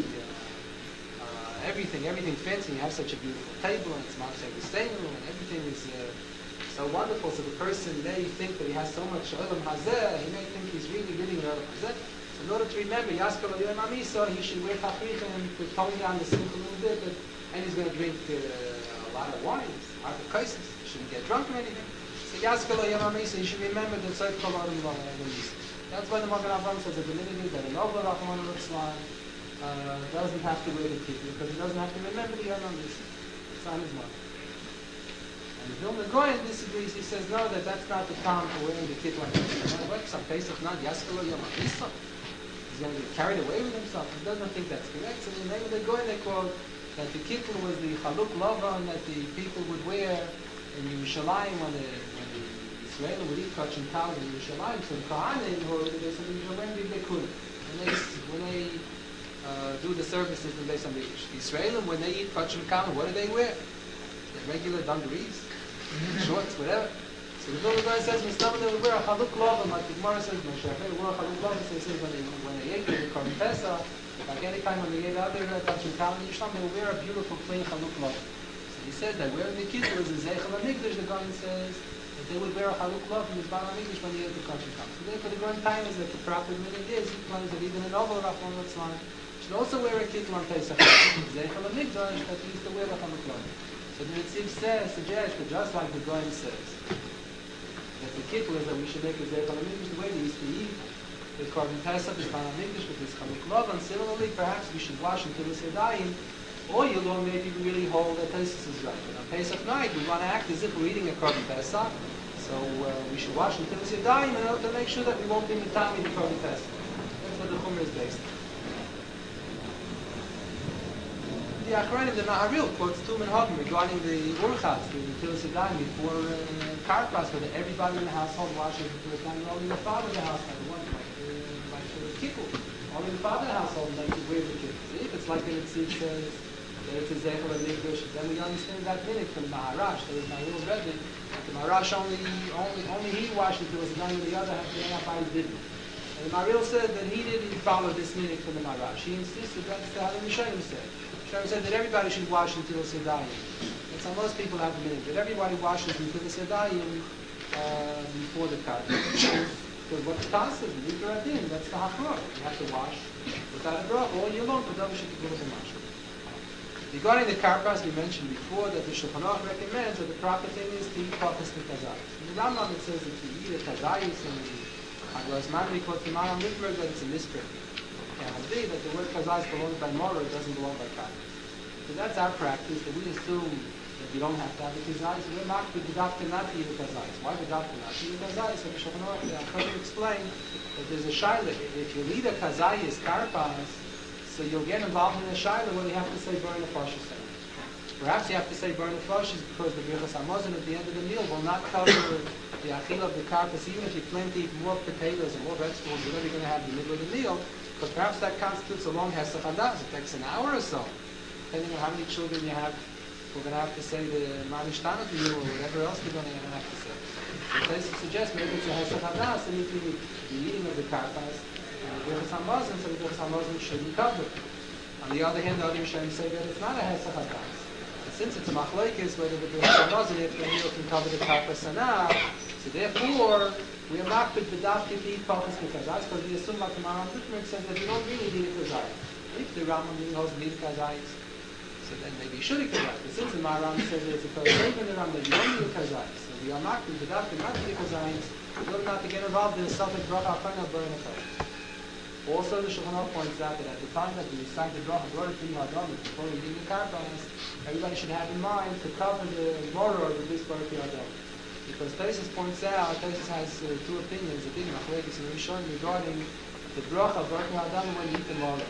everything fancy. You have such a beautiful table and it's Matzah Gustenu and everything is so wonderful. So the person may think that he has so much Olam Hazeh, he may think he's really getting Olam Hazeh. So in order to remember Yaskol Yom HaMisa, he should wear Tafritim to tone down the simcha a little bit, and he's going to drink a lot of wine, hard to crisis. He shouldn't get drunk or anything. So Yaskol Yom HaMisa, he should remember that Tzayt Kol Olam HaMisa. That's why the Magen Avraham says that the minute is that an Oval Rachman Litzlan doesn't have to wear the kippur because he doesn't have to remember the Yom HaMisa. It's on his mouth. And the Vilna Gaon disagrees. He says no, that's not the time for wearing the kippur. What's on Pesach not Yaskol Yom HaMisa? He's going to get carried away with himself. He doesn't think that's correct. So in the name of the Gaon they quote that the kippur was the Chaluk Lavan that the people would wear in Yerushalayim when the Israelim would eat kachim cows in Yerushalayim. So the Kohanim who they said they were wearing big kulim. When they do the services in Beis Hamikdash. The Israelim, when they eat kachim cow, what do they wear? Their regular dungarees, shorts, whatever. So the Vilna Gaon says, Mishnah they would wear a chaluk lavan, like the Gemara says, Moshe Rabbeinu wore a chaluk lavan. So he says when they ate the Korban Pesach, like any time when they ate other kachim cow in Yerushalayim, they would wear a beautiful plain chaluk lavan. So he said that wearing the kippur is a zeichel hamikdash. The Gaon says that they would wear a chaluk lavan in the Baal Hamikdash when they ate the kachim cow. So therefore the Gaon time is that the proper meaning is he claims that even an oval Rachman Litzlan should also wear a kippur on Pesach. Zeichel hamikdash that he used to wear a chaluk lavan. So the Netziv suggests that just like the Gaon says that the kippur is that we should make a zeichel hamikdash the way they used to eat the Korban Pesach is Baal Hamikdash with this chaluk lavan. Similarly, perhaps we should wash until it's Yadayim. Or you long maybe we really hold that Pesach is right. But on Pesach night, we want to act as if we're eating a Korban Pesach. So we should wash until it's Yadayim in order to make sure that we won't be mitami the Korban Pesach. That's what the Chumrah is based on. The Achronim, the Maharil, quotes Tum and Hagim regarding the Urchatz, the Netilas Yadayim before Karpas, whether everybody in the household washes Netilas Yadayim, only the father of the household, the one like the kippur. Only the father of the household like to wear the kippur. See, if it's like the Netziv says that it's a Zeichel HaMikdash, then we understand that minute from the Maharash. There was Maharil Rebbe. The Maharash only he washed Netilas Yadayim, and the other half didn't. And the Maharil said that he didn't follow this minute from the Maharash. He insisted that's how the Rishonim said. Rishonim said that everybody should wash Netilas Yadayim. That's how most people have the minute. That everybody washes Netilas Yadayim before the cut. Because what the Taz says, that's the hachor. You have to wash without a bracha all year long. Regarding the karpas, we mentioned before that the Shulchan Aruch recommends that the proper thing is to eat papas with kazayis. In the Rambam it says that if you eat a kazayis and the Haglas Magri quotes the Maram Lidberg that it's a misprint. It can be that the word kazayis belongs by Morah, it doesn't belong by karpas. So that's our practice, that we assume that you don't have to have the kazayis. We're not with the doctor not to eat the kazayis. Why the doctor not to eat the kazayis? So the Shulchan Aruch, I'm trying to explain that there's a shayla. If you eat a kazayis karpas, so you'll get involved in a shayla where you have to say burn the fashes. Perhaps you have to say burn the fashes because the birchas hamazon at the end of the meal will not cover the achila of the karpas, even if you plan to eat more potatoes and more vegetables, you're only going to have in the middle of the meal, because perhaps that constitutes a long hesach hadas. It takes an hour or so, depending on how many children you have. We're going to have to say the manishtana to you or whatever else we're going to have to say. The place suggests maybe it's a hesach hadas, and if you eat the eating of the karpas, the birchas hamazon, so the birchas hamazon shouldn't cover. On the other hand, the other Rishonim say that it's not a hesach hadas. Since it's a machlokes whether the birchas hamazon if the meal can cover the karpas or not, so therefore we are not with the dafke to eat papas kazayis because we assume like the Maram Lidberg says that you don't really need a kazayis. If the Rambam really holds need kazayis, so so then maybe you should be kazayis. But since the Maram says it's a kazayis in the Ram that you don't need a kazayis, so we are makbid, but after not to be kazayis, in order not to get involved in the Suffolk bracha achana burn a kazayis. Also, the Shulchan Aruch points out that at the time that we recite the bracha brought to Adam before we do the karpas, everybody should have in mind to cover the moror of this brought to Adam. Because Tosfos points out, Tosfos has two opinions, a big machlekes and Rishon regarding the bracha brought to Adam when you eat the moror.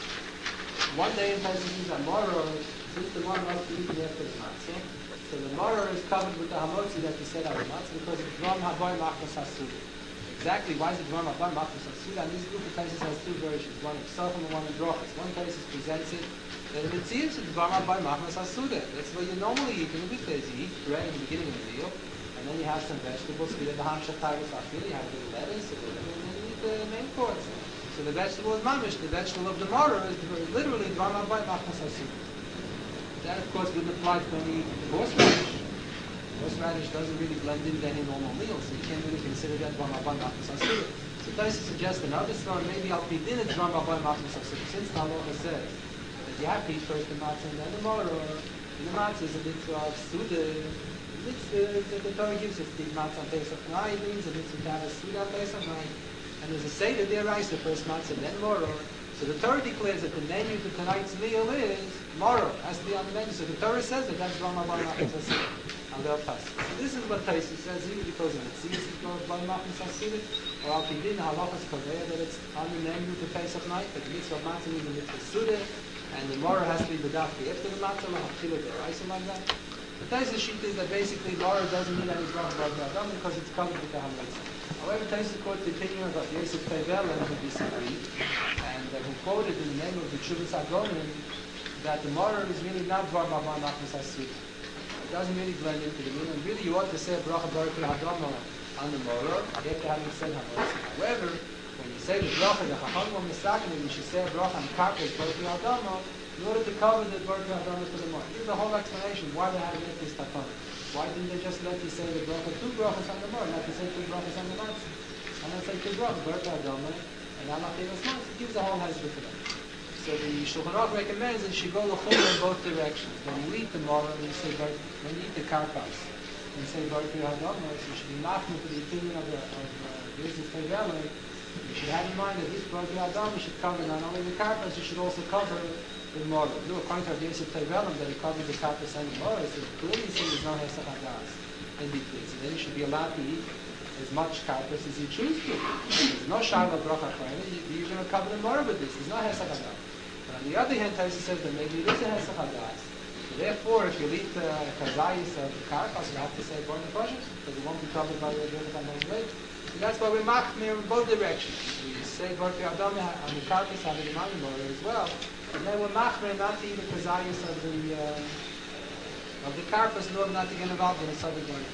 One day in Tosfos says that moror, since the moror must be eaten after the matzah, so the moror is covered with the hamotzi that you said out of the matzah because it's drum haboy machmas hasudah. Exactly, why is it drum haboy machmas hasudah? And this group of Tosfos has two versions, one in Psachim and one in Brochus. One Tosfos presents it that it seems it's drum haboy machmas hasudah. That's what you normally eat in the weekdays. You eat bread in the beginning of the meal, and then you have some vegetables, you have the ham shatagas afil, you have the lettuce, and then you eat the main course. So the vegetable is mamish, the vegetable of the moror is literally drum haboy machmas hasudah. That, of course, wouldn't apply to any horseradish. Horseradish doesn't really blend into any normal meal, so you can't really consider that drum haboy machmas hasudah. So Tosfos suggests another story, maybe I'll be in a drum haboy machmas hasudah, since the halacha says that you have to eat first the matzah and then the moror, and the matzah is a mitzvah of sudah. The Torah gives us the matzah on Pesach night, it means a mitzvah to have a sudah on Pesach night, and there's a seder there, right, the first matzah and then moror. So the Torah declares that the menu for tonight's meal is moror, has to be on the menu. So the Torah says that that's drum haboy machmas hasudah. And they'll pass. So this is what Tosfos says, either because of it seems to go by machmas hasudah, or al pidin halachas koveya that it's on the menu to Pesach night, but the mitzvah of matzah is the mitzvah sudah, and the moror has to be bedafki after the matzah, lahachila deraisa like that. The Tosfos sheet is that basically moror doesn't need any drum haboy machmas because it's covered with the hamotzi. However, Tosfos quotes the opinion of Yosef Tevel and who disagreed, and who quoted in the name of the Chuvas Agonim that the moror is really not drum haboy machmas hasudah. It doesn't really blend into the meal, and really you ought to say a bracha baruch Adamo on the moror after having said hamotzi. However, when you say the bracha, the chacham or misakin, you should say a bracha on karkas baruch Adamo in order to cover the baruch Adamo for the moror. Here's the whole explanation why they had to make this takana. Why didn't they just let you say the bracha, two brachas on the moror, not to say two brachas on the matzah? And then say two brachas, baruch Adamo, and Amachivas matzah. It gives the whole hezbollah for them. So the Shulchan Aruch recommends that you go l'chum in both directions. When you eat the moror, when you eat the karpas, and you say baruch Adamo, so you should be machmir to the opinion of Yosef Tevel. You should have in mind that this baruch Adamo should cover not only the karpas, it should also cover the moror. No, according to Yosef Tevel, that it covers the karpas and the moror, so clearly saying there's no hesach hadas in between. So then you should be allowed to eat as much karpas as you choose to. There's no shayla bracha chayla. You're going to cover the moror with this. There's no hesach hadas. But on the other hand, Tosfos says that maybe it is a hesach hadas. So therefore, if you eat the kazayis of the karpas, you have to say born the kosher, because it won't be covered by the Rebbe Tammuz Leib. So that's why we're machmir in both directions. We say born Adam on the karpas, have it in mind as well. And then we're machmir not to eat the kazayis of the karpas, nor not to get involved in the subject born.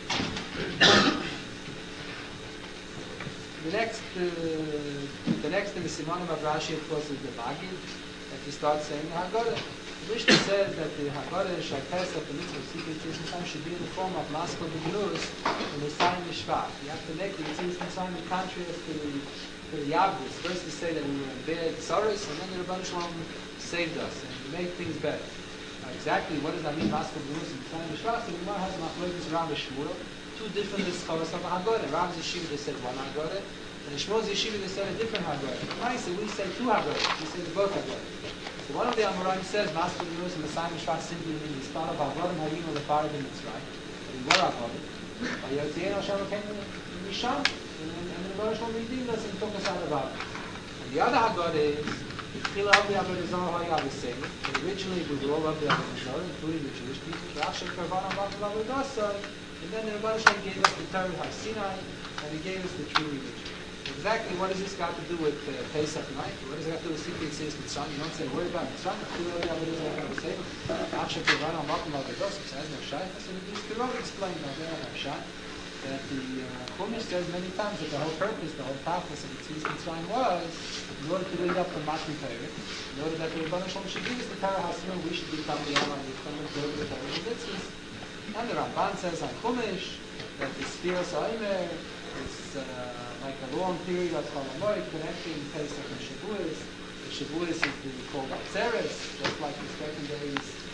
The next in the Simanim of Rashi, of course, is the Magid, that you start saying the Haggadah. The Mishnah says that the Haggadah Shal Pesach, the mitzvah of Secret Yitzchak, should be in the form of Maskal B'Gnus and the sign Mishvat. You have to make the Yitzchak sign in contrast to the Yavdus. First to say that we were in bad sorrows, and then the Rebbeinu Shalom saved us and made things better. Now, exactly what does that mean, Maskal B'Gnus and the sign Mishvat? So the Gemara has Machlokes Rav and Shmuel, two different discourses of a Haggadah. Rav's Yeshiva, they said one Haggadah, and Shmuel's Yeshiva, they said a different Haggadah. Nice, we say two Haggadahs. We say both Haggadahs. So one of the Amoraim says, Master B'Gnus and Messiah Mishvat simply means Yispan of Haggadah Hayim of the Fire of the Mitzrayim. And we were Haggadah. Yotzienu Hashem came to Misham, and the Rebbeinu Shalom redeemed us and took us out of Haggadah. And the other Haggadah is, Tchila of the Avodah Zarah Hayav is saying, originally we were all of the Avodah Zarah, including the Jewish people, Shachshem Karvan Avodah Zarah, and then the Rebbeinu Shalom gave us the Torah HaSinai, and he gave us the true religion. Exactly what does this got to do with Pesach night? What does it have to do with secret says Mitzrayim? You don't say a word about Mitzrayim. Clearly, I would have say, After Kivan on Makom Avodos, it has no shaykhs, and these Kirov explained that they have shaykhs. That the Chumash says many times that the whole purpose, the whole purpose of the Tzis Mitzrayim was in order to lead up to Matan Torah, in order that the Rebbeinu Shalom should give us the Torah Hasinu, we should become the Yom and become the Torah of the Mitzvahs. And the Ramban says on Chumash that the Sfiras Ha'omer is like a long period of Cholamoid connecting Pesach and Shavuos. The Shavuos is called Atzeres, just like the 7 days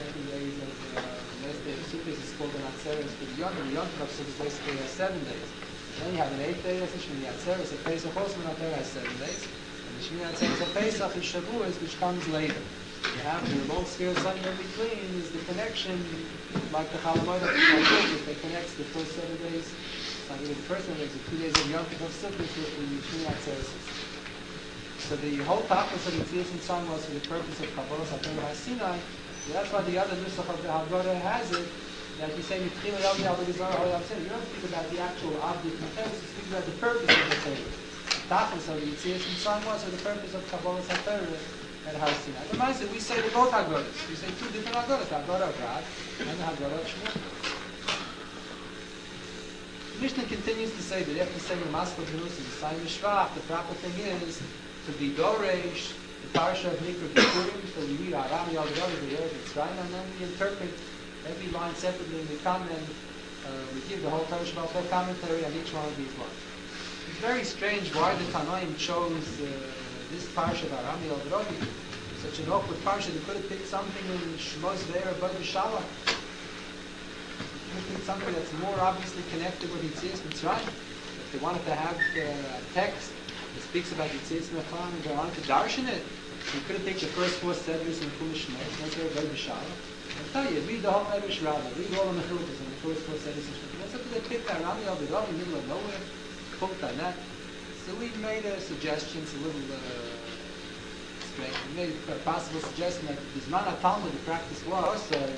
certain days of the last day of Sukkot is called an Atzeres for the Yom. The Yom Tov Sukkot basically has 7 days. Then you have an 8th day, that's Shmini Atzeres. A Pesach also has 7 days. And the Shmini Atzeres of Pesach is Shavuos, which comes later. You have the remote sphere something in between is the connection, like the Chalamoid of the that connects the first 7 days. It's not really the first 7 days, the 2 days of Yom Tov Sukkot with the Shmini Atzeres. So the whole purpose of the Tzias Mitzrayim was for the purpose of Kabbalah Satem HaSinai. So that's why the other Nusach of the Haggadah has it, that you say, you don't speak about the actual object of the Torah, you speak about the purpose of the Torah. The purpose of the Tzias Mitzrayim was for the purpose of Kabbalah Satem at Har Sinai. The Maaseh, we say the both Haggadahs. We say 2 different Haggadahs, the Haggadah of God and the Haggadah of Shmuel. Mishnah continues to say that after saying the Maskal Benus and the Sayim Shvach, the proper thing is to be Doresh, the Parsha of Mikra Bikurim, so we read Aram Yaldav, the Eretz Mitzrayim, and then we interpret every line separately, and we come and we give the whole Torah Shabbat commentary on each one of these lines. It's very strange why the Tanoim chose this Parsha of Aram Yaldav, such an awkward Parsha. They could have picked something in Shmos Ve'er, Bad B'Shala. Something that's more obviously connected with Yitzias Mitzrayim. If they wanted to have a text that speaks about Yitzias Mitzrayim and they wanted to darshan it, you could have picked the first 4 seders in Chumash Shmos, that's very Bad B'Shala. I'll tell you, read the whole Medrash Rabbah, read all the Mechilkas in the first 4 seders in Shmos. That's something they picked Aram Yaldav in the middle of nowhere, punked on that. So we made a suggestion, it's a little strange. We made a possible suggestion that Bisman HaTalmud, the practice was,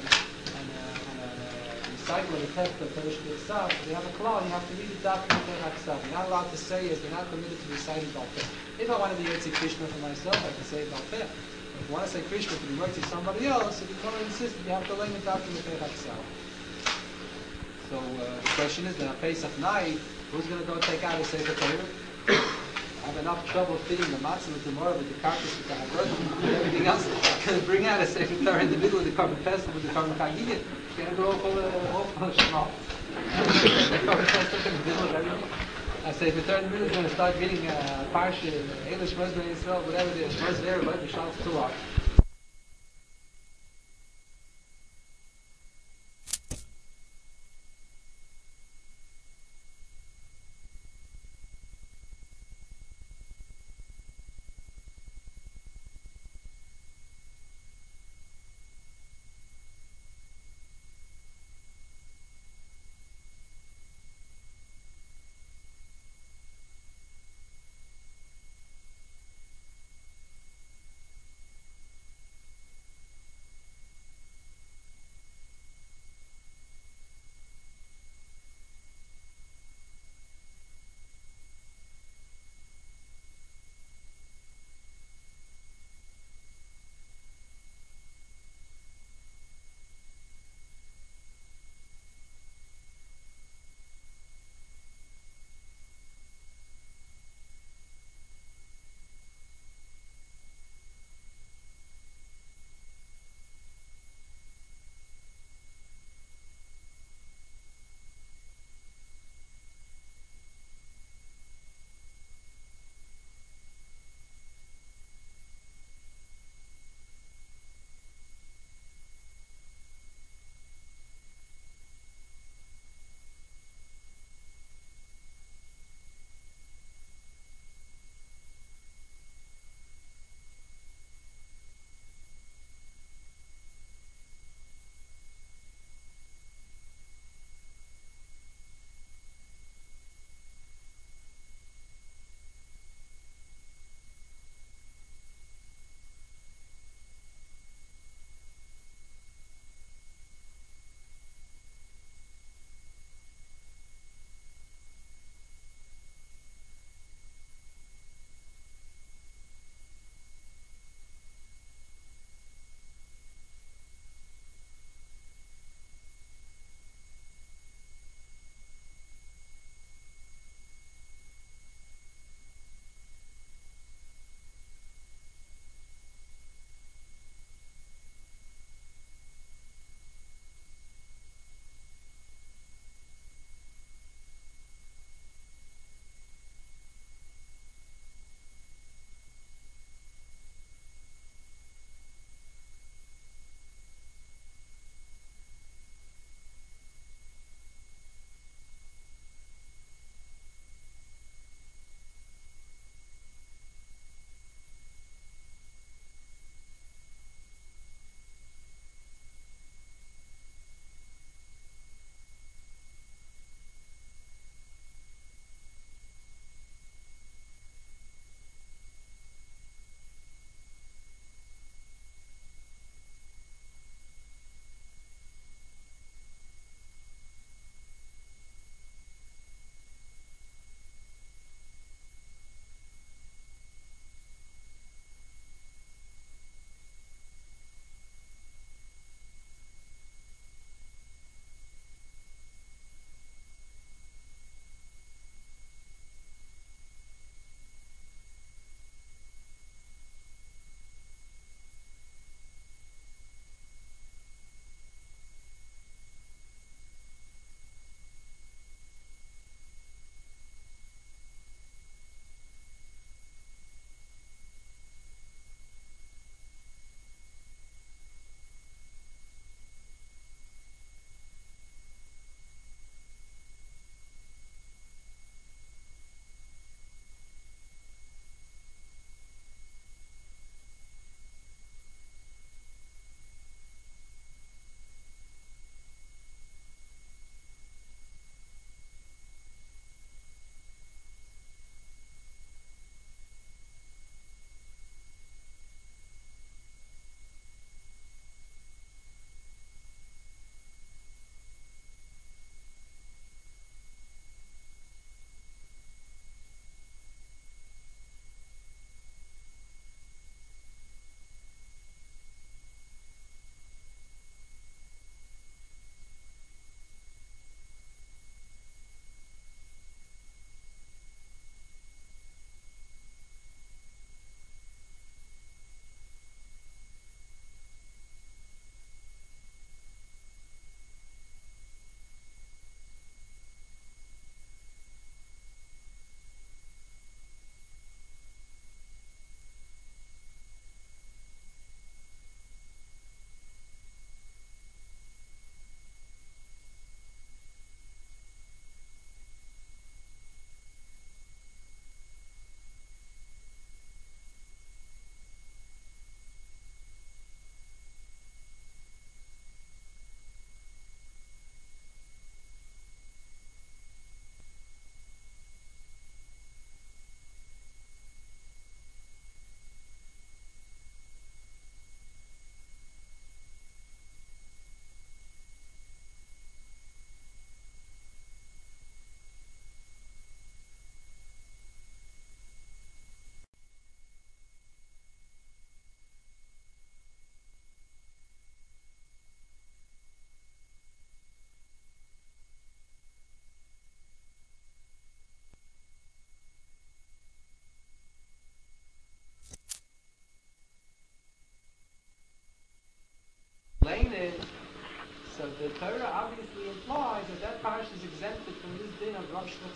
cycle of the text of Torah itself, they have a clause, you have to read the document of itself. You're not allowed to say it, you're not permitted to recite it Balpeh. If I want to be Yetzi Krishna for myself, I can say it Balpeh. If I want to say Krishna to be Yetzi somebody else, if you want to insist, you have to learn the document of itself. So the question is, then on Pesach night, who's going to go take out a Sefer Torah? I have enough trouble fitting the matzah with tomorrow with the carcass with the haggadah and everything else. I'm going to bring out a Sefer Torah in the middle of the Korban Pesach with the Korban Chagiga. It's going to go off Shema. The Korban Pesach in the middle of everything. I say the third minute is going to start getting Parsha, Eilish, Moshe, Israel, whatever it is. Moshe, there, but the Shalom, 2 hours.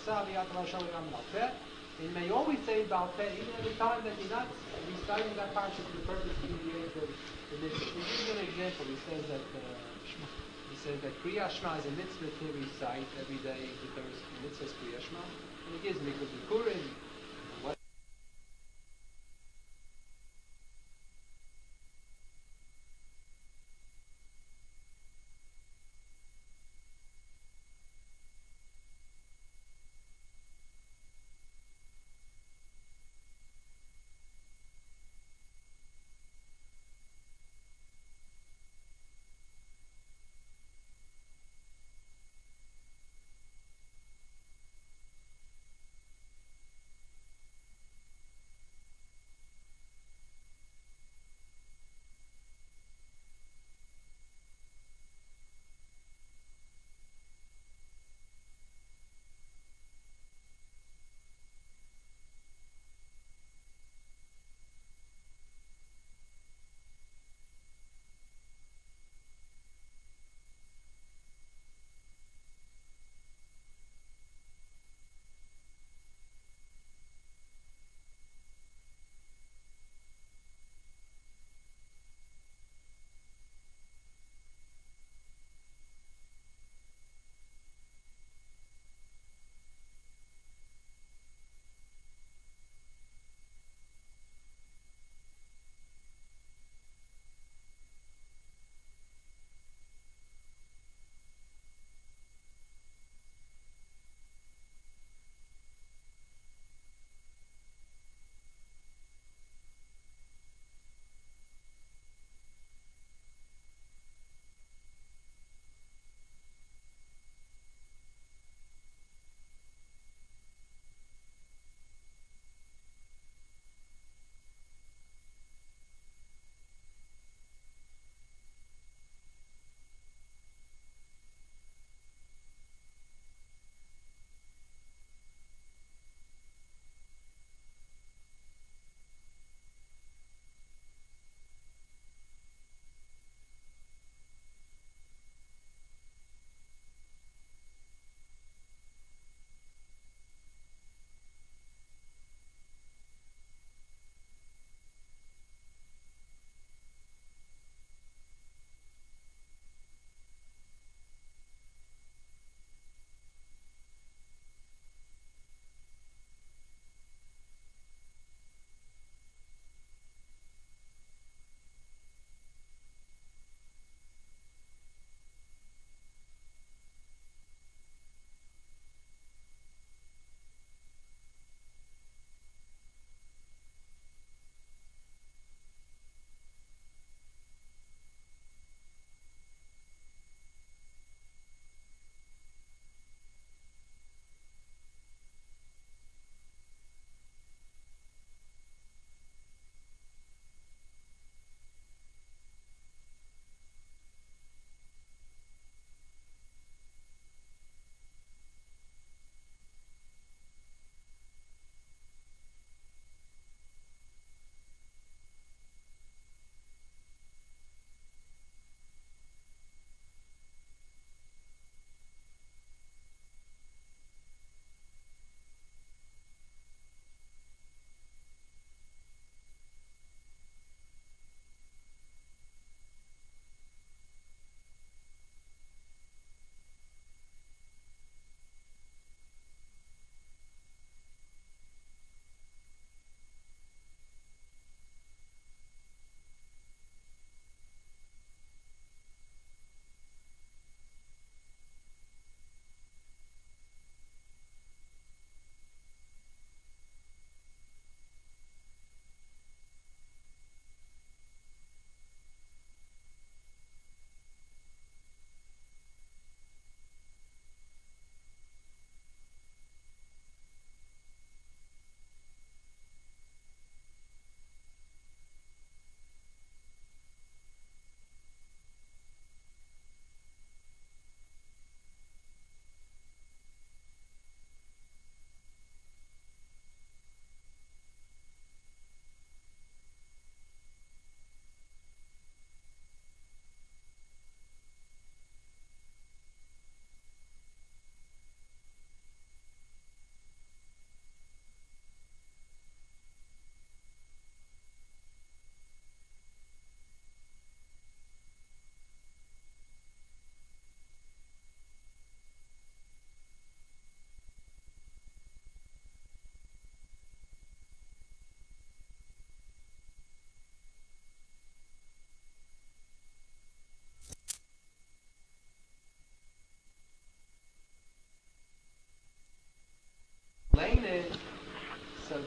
It may always say Baal Peh, even at the time that you're not reciting that parsha for the purpose of mediating the mitzvah. He gives you an example. He says that Kriya Shema is a mitzvah to recite every day because the mitzvah is Kriya Shema. And he gives Mikvah Bikurim,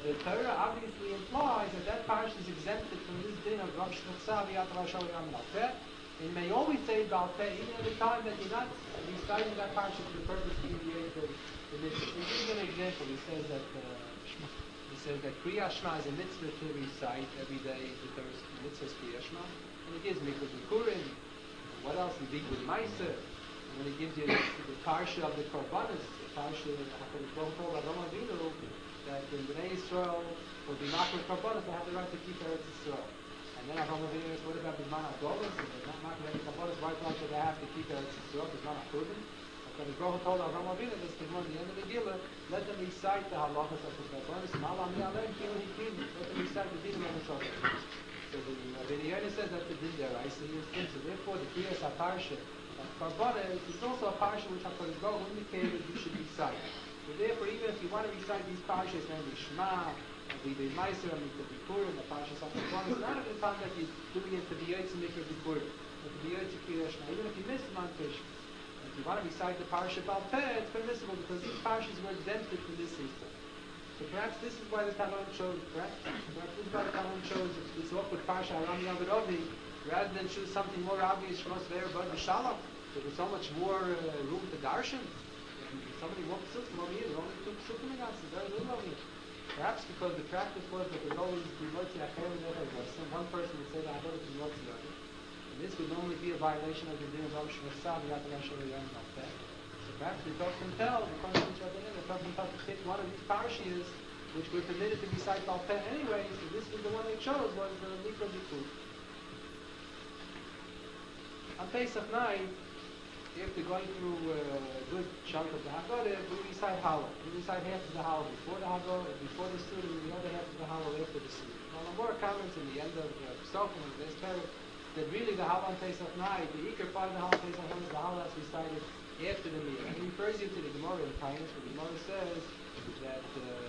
the Torah obviously implies that that parsha is exempted from this din of Rav Shmuel Yat Rashal Yam Balpeh. You may always say Balpeh, even at the time that you're not reciting that parsha for the purpose of deviate the mitzvah. He gives an example. He says that Kriya Shema is a mitzvah to recite every day. The Torah's mitzvah is Kriya Shema, and it gives Mikvah Bikurim. What else? He big with Meiser. And then he gives you the parsha of the Korbanos, the parsha of the Korbanos of Avraham Avinu, that in Bnei Yisrael, for the Makar Korbanos, they have the right to keep Eretz Yisrael. And then Avraham Avinu is, what about Bisman HaGolos? And they're not Makar any Korbanos, why do they have to keep Eretz Yisrael? Bisman HaKudim. But the Baruch told Avraham Avinu, this is at the end of the Gila, let them recite the halachas of the Korbanos, and Allah Mi'alem, Kilo Hikim, let them recite the Din of the Korbanos. So the Rabbi Yoina says that the Din there, right? So therefore, the Kriyas HaParsha of Korbanos is also a parsha which HaKadosh Baruch Hu indicated you should recite. So therefore, even if you want to recite these parshas, namely Shema, Videi Meiser, Mikvah Bikurim, the parshas of Korbanos, not at the time that you're doing it to be Yotze Mikvah Bikurim, but to be Yotze Kriyas Shema. Even if you miss Mount Tishma, if you want to recite the parsha Balpeh, it's permissible because these parshas were exempted from this system. So perhaps this is why the Talmud chose, this awkward parsha Aram Yavadovi, rather than choose something more obvious from us there, but Shalom. There was so much more room to darshan. Somebody walked Sukkim over here, they only took Sukkim in us, very little over here. Perhaps because the practice was that there would always be Motzi Acher and Echad. One person would say that I thought it was Motzi Acher. And this would normally be a violation of the din of Rav Shmuel Yat Rashal Yam Balpeh. So perhaps the Torah can tell, according to the Torah can tell to pick one of these parshas which were permitted to recite Balpeh anyway, so this was the one they chose, was the Mikvah Bikurim. On Pesach night, after going through a good chunk of the Haggadah, we recite Hallel. We recite half of the Hallel before the Haggadah, before the student, and the other half of the Hallel after the student. Now, the more comments in the end of Pesachim and this Torah, that really the Hallel on Pesach night, the Iker part of the Hallel on Pesach night is the Hallel that's recited after the meal. And he refers you to the Gemara in Tainus, where the Gemara says that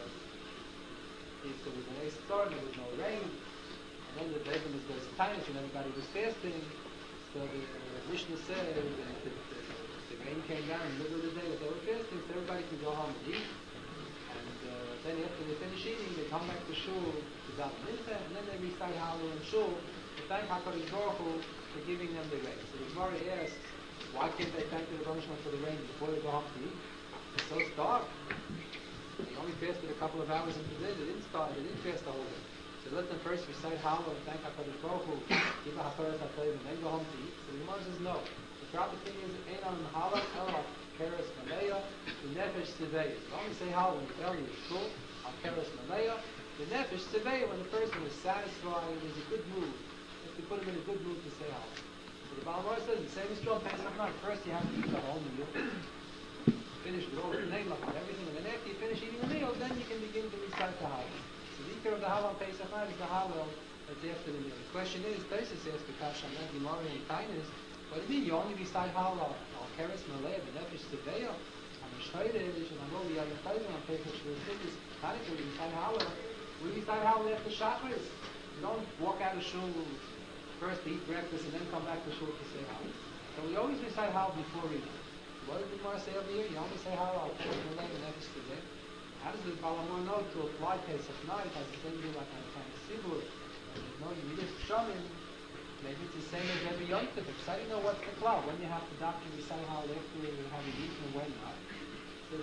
if there was an Eis Tzor, there was no rain, and then the Beit was goes to Tainus, and everybody was fasting. So the Mishnah said that the rain came down in the middle of the day that they were fasting, so everybody can go home and eat. And then after they finish eating, they come back to Shul to daven Mincha, and then they recite Hallel in Shul to thank HaKadosh Baruch Hu for giving them the rain. So the Gemara asks, why can't they thank the Rebbe for the rain before they go home to eat? It's so stark. They only fasted a couple of hours into the day. They didn't fast the whole day. So let them first recite Hallel and thank HaKadosh Baruch Hu, give a HaPoras HaTayv, and then go home to eat. So the Gemara says no. The proper thing is, Ein on Hallel, El Keres Maleya, the Nefesh Tzivei. You only say Hallel when the belly is full, Al Keres Maleya. The Nefesh Tzivei, when the person is satisfied and is in a good mood, you have to put him in a good mood to say Hallel. So the Baal Mor says, the same is true on Pesach night. First you have to eat the whole meal, finish with all the Neglach and everything, and then after you finish eating the meal, then you can begin to recite the Hallel. So the Iker of the Hallel on Pesach night is the Hallel that's after the meal. The question is, Tosfos asks the Kasha on that Gemara in Tainus, what do you mean? You only recite Hallel Al Keres Malei, the Nefesh Tzivei, on the Shchodesh, and on all the other Chayim, on Pesach Shvurtzidus, Hanukkah, we recite Hallel. We recite Hallel after Shacharis. You don't walk out of Shul first to eat breakfast and then come back to Shul to say Hallel. So we always recite Hallel before eating. What does the Gemara say over here? You only say Hallel Al Keres Malei, the Nefesh Tzivei. How does the Balamor know to apply Pesach night? Has the same thing like on Tainus Sibur? No, you just Shamin. Maybe it's the same as every Yom Tov. So I don't know what's the cloud. When you have to doctor recite Hallel after you have it eaten and when not. So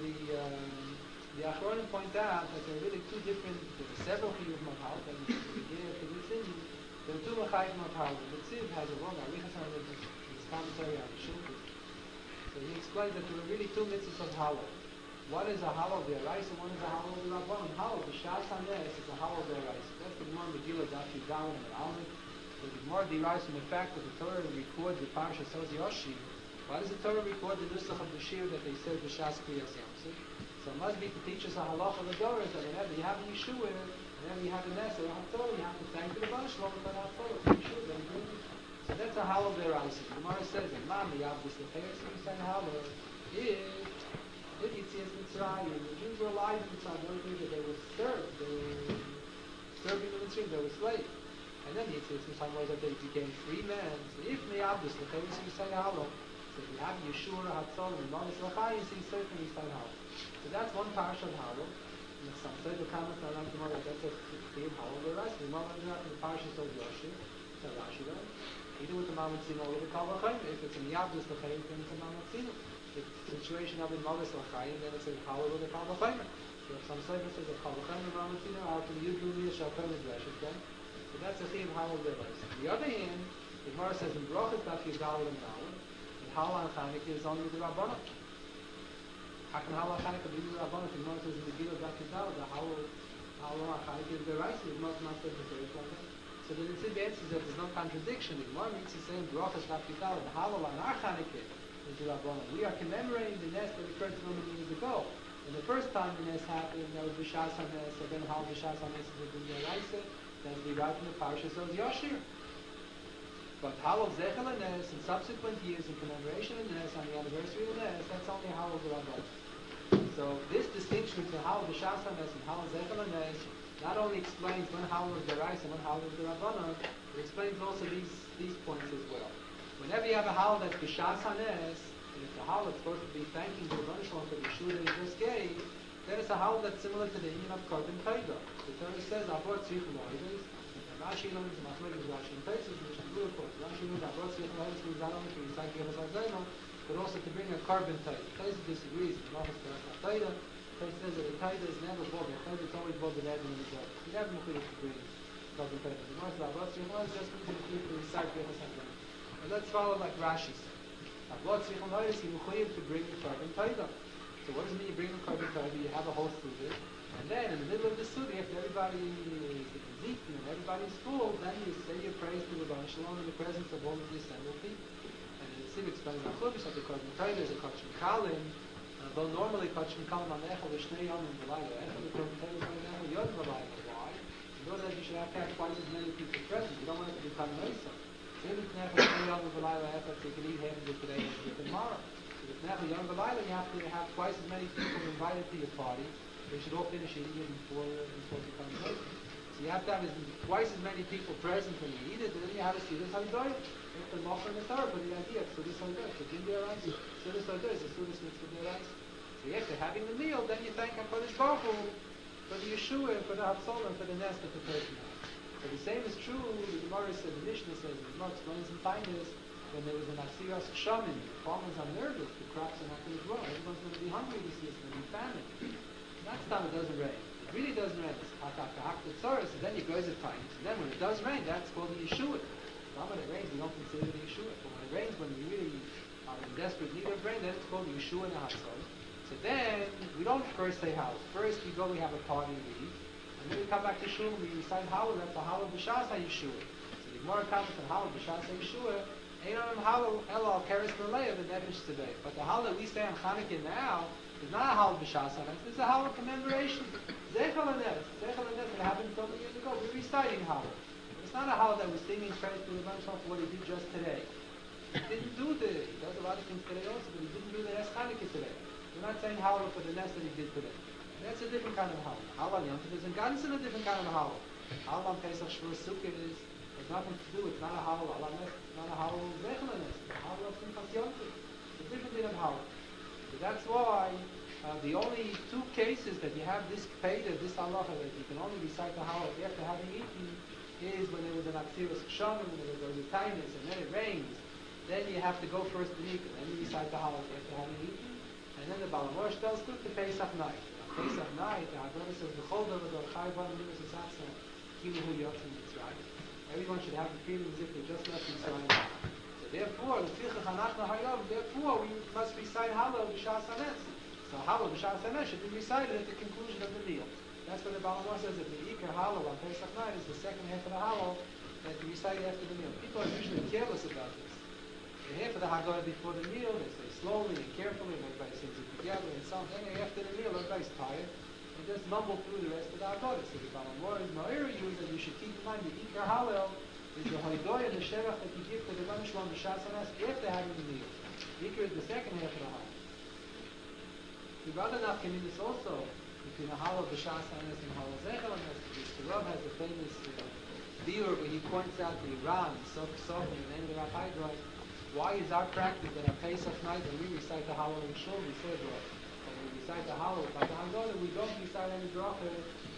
the Achronim point out that there are really two different, there are several Chiyuv of Hallel, but in the beginning of the Tziv, there are two Mechayim of Hallel. The Tziv has a long Arichas on his commentary on the Shulchan. So he explains that there are really two mitzvahs of Hallel. One is a Hallel D'Oraisa, one is a Hallel D'Rabbanan. Hallel B'Shas HaNes is a Hallel D'Oraisa. That's the Gemara Megillah Daf Yudalin and Almid. So the Gemara derives from the fact that the Torah records the Parsha Soz Yoshi. Why does the Torah record the Nusach of the Shir that they said B'Shas Kriyas Yamsuf? So it must be to teach us a halacha of the Doras that whenever you have a Yeshua, whenever you have a Nes or a Hatzor, you have to thank the Rebbe Shalom for the Hatzor, for Yeshua, that he did it. So that's a Hallel D'Oraisa. The Gemara says, and Mami Yavdis L'Cheres Yisrael Hallel is if Yitzias Mitzrayim, the Jews were alive in Mitzrayim, the only thing that they were served, they were serving the Mitzrayim, they were slaves. And then Yitzias Mitzrayim was that they became free men. So if Me'abdus, the famous Yisrael Hallel, so if you have Yeshua, Hatzol, and Manas L'Chayim, so you certainly Yisrael Hallel. So that's one parsha of Hallel. And some say the comments are like tomorrow. That's a theme. How will the rest? The moment is not in the parashas of Yoshua. So Rashi does. Either with the Mamatzino or with the Kalvachayim. If it's in Yabdus L'Chayim, then it's a Mamatzino. If it's a situation of in Mavis L'Chayim, then it's a Chalal with the Kalvachayim. So if some say this is a Kalvachayim and Mamatzino, out from Yudlu Yishal Kohen Reshet, then. So that's a theme. How will the rest? On the other hand, the Gemara says in Brochus Daf Yudal and Nalin, and Halal and Chanukah is only with the Rabbanah. How can Halal and Chanukah be with the Rabbanah? The Gemara says in the Gila Daf Yudal, the Halal and Chanukah is the Reis, the Gemara not said the Reis like that. So the Nitziv answers that there's no contradiction. The Gemara means the same Brochus Daf Yudal, the Halal and Chanukah is the Rabbanah. We are commemorating the nest that occurred so many years ago. And the first time the nest happened, that was B'Shas HaNes, and then Halal B'Shas HaNes is the Reis. That's derived from the parashas of Yoshir. But Halal Zechel Nes in subsequent years in commemoration of Nes on the anniversary of Nes, that's only Halal Rabban. So this distinction between Halal B'Shas HaNes and Halal Zechel Nes not only explains when Halal is the Reis and when Halal is the Rabbanon, it explains also these points as well. Whenever you have a Halal that's B'Shas HaNes, and if the Halal is supposed to be thanking the Rebbeinu Shalom for the Shur that he just gave, then it's a Halal that's similar to the Inyan of Korban Toida. The Torah says, Avot Tzrich L'Oides, Rashi learns the Machlokes Rashi and Taisus, which is good for Rashi learns Avot Tzrich L'Oides means not only to recite Yevas HaZayma, but also to bring a Korban Toida. Taisus disagrees with Malchus Parashat Toida. Taisus says that the Toida is never bothered. The Toida is always bothered Adam in the Torah. He never Mechuyev to bring Korban Toida. The Gemara says Avot Tzrich L'Oides just means Mechuyev to recite Yevas HaZayma. And let's follow like Rashi says. Avot Tzrich L'Oides, he Mechuyev to bring the Korban Toida. So what does it mean you bring a Korban Toida? You have a whole Suda, and then in the middle of the Suda, after everybody is eaten and everybody's full, then you say your praise to the Rebbeinu Shalom in the presence of all of the assembled people. And the Tziv explains Machlokes that the Korban Toida is a Kachim Kalim, though normally Kachim Kalim on Echel is Shnei Yom and V'layla Echel, the Korban Toida is on Echel Yod V'layla. Why? In order that you should have to have twice as many people present. You don't want it to become Noisa. So if it's Echel Shnei Yom and V'layla Echel, so you can eat half of it today and half of it tomorrow. If now Yom V'layla, you have to have twice as many people invited to your party. They should all finish eating it before becoming late. So you have to have twice as many people present when you eat it, and then you have a Sudas Halidoyim. You have to offer the Torah for the idea of Sudas Halidoyim. So in their eyes, Sudas Halidoyim is a Sudas Mitzvah their eyes. So after having the meal, then you thank HaKadosh Baruch Hu for the Yeshua, for the Hafsolah, for the nest that the person has. So the same is true, the Gemara said, the Mishnah says, the Gemara explains in Tainus, when there was an Asiras Shaman, farmers are nervous, the crops are not going to grow, everyone's going to be hungry this year, it's going to be famine. That's the time it doesn't rain. It really doesn't rain. It's Hakakahaktatsaras, and then it goes at times. And then when it does rain, that's called the Yeshua. Not when it rains, we don't consider the Yeshua. But when it rains, when we really are in desperate need of rain, then it's called the Yeshua and the Hatzor. So then, we don't first say Halal. First we go, we have a party, we eat. And then we come back to Shul, we recite Halal, that's the Halal B'Shas HaYeshua. So the Gemara comments on Halal B'Shas HaYeshua, Ein on Halal Elal Keres Nalei of the Nefesh today. But the Halal we say on Chanukah now, it's not a Halal B'Shas HaNes, it's a Halal commemoration. Zechel HaNes. Zechel HaNes that happened so many years ago. We're reciting Halal. It's not a Halal that we're singing praise to the Rebbeinu Shalom for what he did just today. He didn't do he does a lot of things today also, but he didn't do the Nes Chanukah today. We're not saying Halal for the Nes that he did today. That's a different kind of Halal. Halal Yom Tov is in Ganzen a different kind of Halal. Halal on Pesach Shavuot Sukkot has nothing to do, it's not a Halal. Halal Nes, it's not a Halal Zechel HaNes. It's a Halal of Simchas Yom Tov. It's a different thing of Halal. So that's why the only two cases that you have this Peda, this halacha, that you can only recite the halal after having eaten, is when there was an Aksiras Kshanim, when there was a Tainus, and then it rains. Then you have to go first to Mikvah, and then you recite the halal after having eaten. And then the Balamosh tells good to Pesach night. On Pesach night, the Haggadah says, V'chol davar dor chai b'am nimis esatzna, kiluhu yotzim Mitzrayim. Everyone should have the feeling as if they just left Mitzrayim. Therefore, we must recite Halal B'Shas HaNes. So Halal B'Shas HaNes should be recited at the conclusion of the meal. That's what the Balamor says, that the Ikar Halal on Pesach night is the second half of the Halal that you recite after the meal. People are usually careless about this. The half of the Haggadah before the meal, they say slowly and carefully, and everybody sings it together, and something. Then after the meal, everybody's tired, and just mumble through the rest of the Haggadah. So the Balamor is Ma'ira you that you should keep in mind the Ikar Halal is the Haidoy and the Shevach that you give to the Rebbeinu Shalom B'Shas HaNes after having the meal. Ikar is the second half of the Halal. The other nafkaminus also between the Halal B'Shas HaNes and Halal Zechel HaNes. The Rav has the famous diur where he points out the Iran, Sof Sof, and the name of the Rav Haidroi. Why is our practice that on Pesach night when we recite the Halal in Shul, we say, when we recite the Halal by the Haggadah, we don't recite any bracha,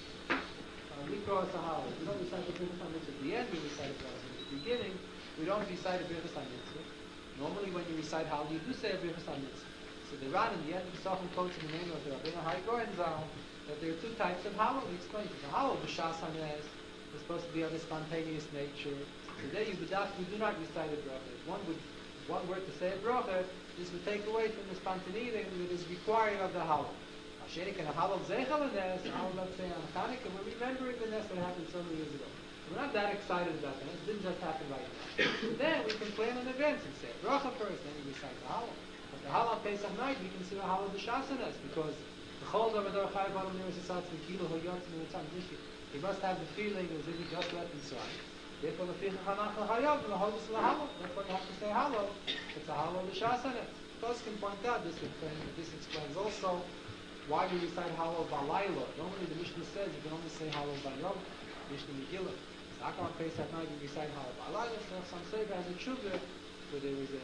we cross a halal. We don't recite the Birchas HaMitzvah at the end, we recite the Birchas HaMitzvah. At the beginning, we don't recite the Birchas HaMitzvah. Normally when you recite halal, you do say a Birchas HaMitzvah. So the Ran in the end of the Sochem quotes in the name of the Rabbeinu Hai Goren Zal that there are two types of halal. He explains the halal, b'shas hanes, is supposed to be of a spontaneous nature. Today you do not recite a bracha. One word to say a bracha, this would take away from the spontaneity that is required of the halal. Hashenik and a halal zeichel nes, halal let's say on Chanukah, we're remembering the nes that happened so many years ago. We're not that excited about that. It didn't just happen right now. So then we can plan in advance and say a bracha first, then we recite the halal. But the halal Pesach night, we consider halal b'shasanas because the chol davador chayv adam neresasatz v'kilo hoyotz neretzam dishi. He must have the feeling as if he just left Israel. Therefore, the ficha chanachal hayav v'holus lahalal. Therefore, you have to say halal. It's a halal b'shasanas. Thus can point out this explains also why we recite halal b'alayla. Normally, the Mishnah says you can only say halal b'yom. Mishnah Megillah. So how come on Pesach night we recite halal b'alayla? So some say has a tshuva where there was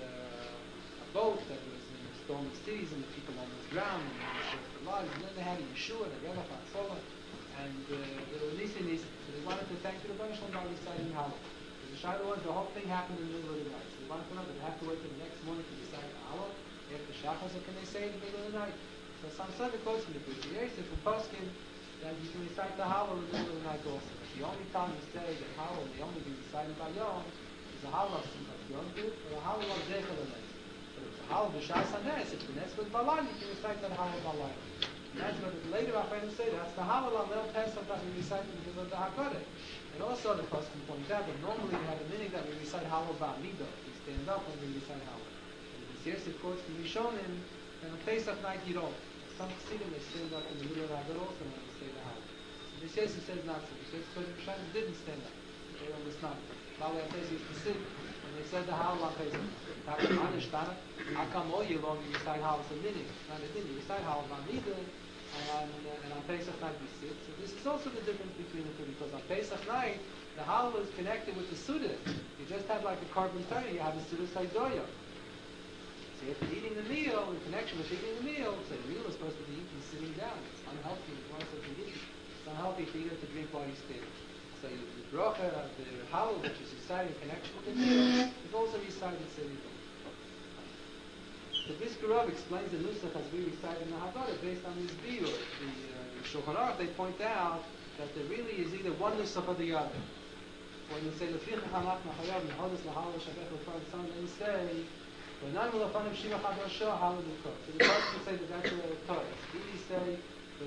a boat that was in the stormy seas and the people almost drowned and they served their lives. And then they had a Yeshua and a Rebbe Fatzola and they were Nisi. So they wanted to thank the Rebbe Shalom by reciting halal. So the Shiloh was the whole thing happened in the middle of the night. So they wanted to know that they have to wait till the next morning to recite halal. After Shachar, so can they say it in the middle of the night? So some say the quotes from the B'Shem Yosef from Poskin that you can recite the halal in the middle of the night also. But the only time you say that halal may only be recited by Yom is a halal of Yom Tov or a halal of Zeichel Nes. But if it's a halal b'shas hanes, if the nes was balai, you can recite that halal balai. That's what later Rabbeinu say. That's the halal on Leil Pesach that we recite in the middle of the Haggadah. And also the Poskin points out that normally we have a minute that we recite halal ba'amidah. We stand up when we recite halal. Yes, of course, when we show him, and on Pesach night you don't. Some Chassidim, they stand up in the middle of the Haggadah also when they say the halal. So this yes, says not so. This yes, because Rishonim didn't stand up. They were not. Bali HaPesach used to sit, and they said the halal on Pesach. How come all year long you recite halal as a minute? Not a minute. You recite halal on Nida, and on Pesach night we sit. So this is also the difference between the two, because on Pesach night, the halal is connected with the Suda. You just have like a carbon tire, you have a Suda Saidoya. So after eating the meal, in connection with eating the meal, so the meal is supposed to be eaten sitting down. It's unhealthy. It's unhealthy for you to drink while you stand. So the bracha of the halal, which is recited in connection with the meal, is also recited sitting down. The Brisker Rav explains the nusach as we recite in the Haggadah based on this biur. The Shulchan Aruch, they point out that there really is either one nusach or the other. When you say leficha chanach nachayav nehodas lahalal shabech l'far tzon, then you say so the person would say that that's a Torah. He say,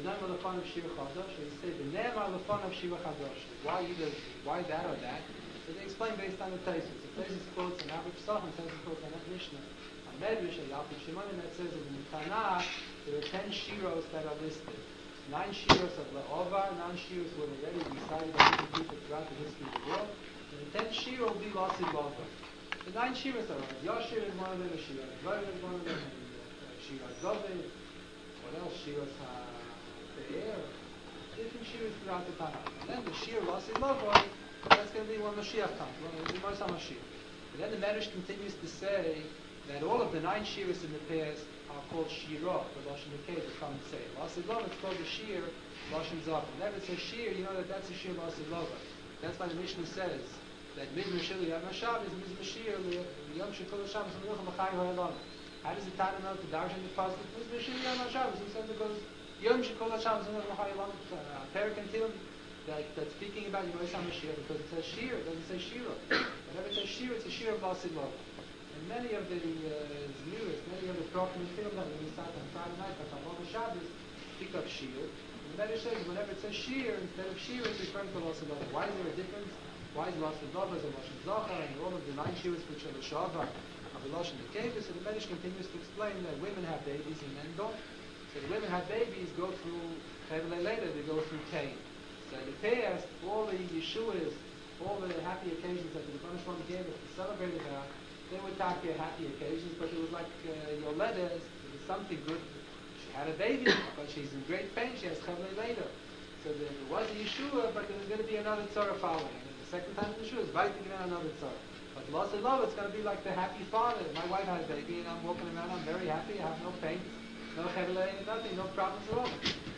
why that or that? So they explain based on the Taisus. The Taisus quotes an average Psalm and Taisus quotes an Mishnah. On Medrash, a Yalkut Shimonim that says that in the Tanakh there are 10 shiros that are listed. 9 shiros of La'ovar, 9 shiros were already recited by different people throughout the history of the world. And the 10th shiro will be Lasid La'ovar. The 9 shiras are right. Yashir is one of them, Shira Dvarim is one of them, and Shira David, what else? Shiras HaPe'er, different shiras throughout the Tanakh. And then the Shir Lasid La'ovar, that's going to be when Mashiach comes, when the Moshe Mashiach. And then the Medrash continues to say that all of the 9 shiras in the past are called Shira, the Lashon Nekeh, to come and say. Lasid La'ovar, it's called the Shir, Lashon Zachar. Whenever it says Shir, you know that that's a Shir Lasid La'ovar. That's why the Mishnah says that Mizmor Shir Yom HaShabbos is Mizmor Shir Yom Shekol HaShabbos Menucha B'chai Ha'olam. How does the Tana know to darshan the pasuk Mizmor Shir Yom HaShabbos? He said because Yom Shekol HaShabbos Menucha B'chai Ha'olam. Perik and Tilim that's speaking about Yom HaShabbos because it says Shir, it doesn't say Shira. Whenever it says Shir, it's a Shir of Lasid La'ovar. And many of the Zmiris, many of the Prophets and Tilim that we recite on Friday night, but on Shabbos, pick up Shir. And the Medrash says whenever it says Shir, instead of Shir, it's referring to Lasid La'ovar. Why is there a difference? Why is Lasid La'ovar and Lashon Zachar and all of the 9 shiras which are the Shavah of the Lashon Nekeh? So the Medrash continues to explain that women have babies and men don't. So the women have babies, go through Chevlei later, they go through Cain. So in the past, all the Yeshuas, all the happy occasions that the Rebbeinu Shalom gave us to celebrate about, they were happy occasions, but it was like Yoledes, it was something good. She had a baby, but she's in great pain, she has Chevlei later. So there was a Yeshua, but there was going to be another Tzara following. Second time in the shoe is right to get another tzara. But Lasid La'ovar, it's going to be like the happy father. My wife had a baby and I'm walking around, I'm very happy, I have no pain, no chevlei, nothing, no problems at all.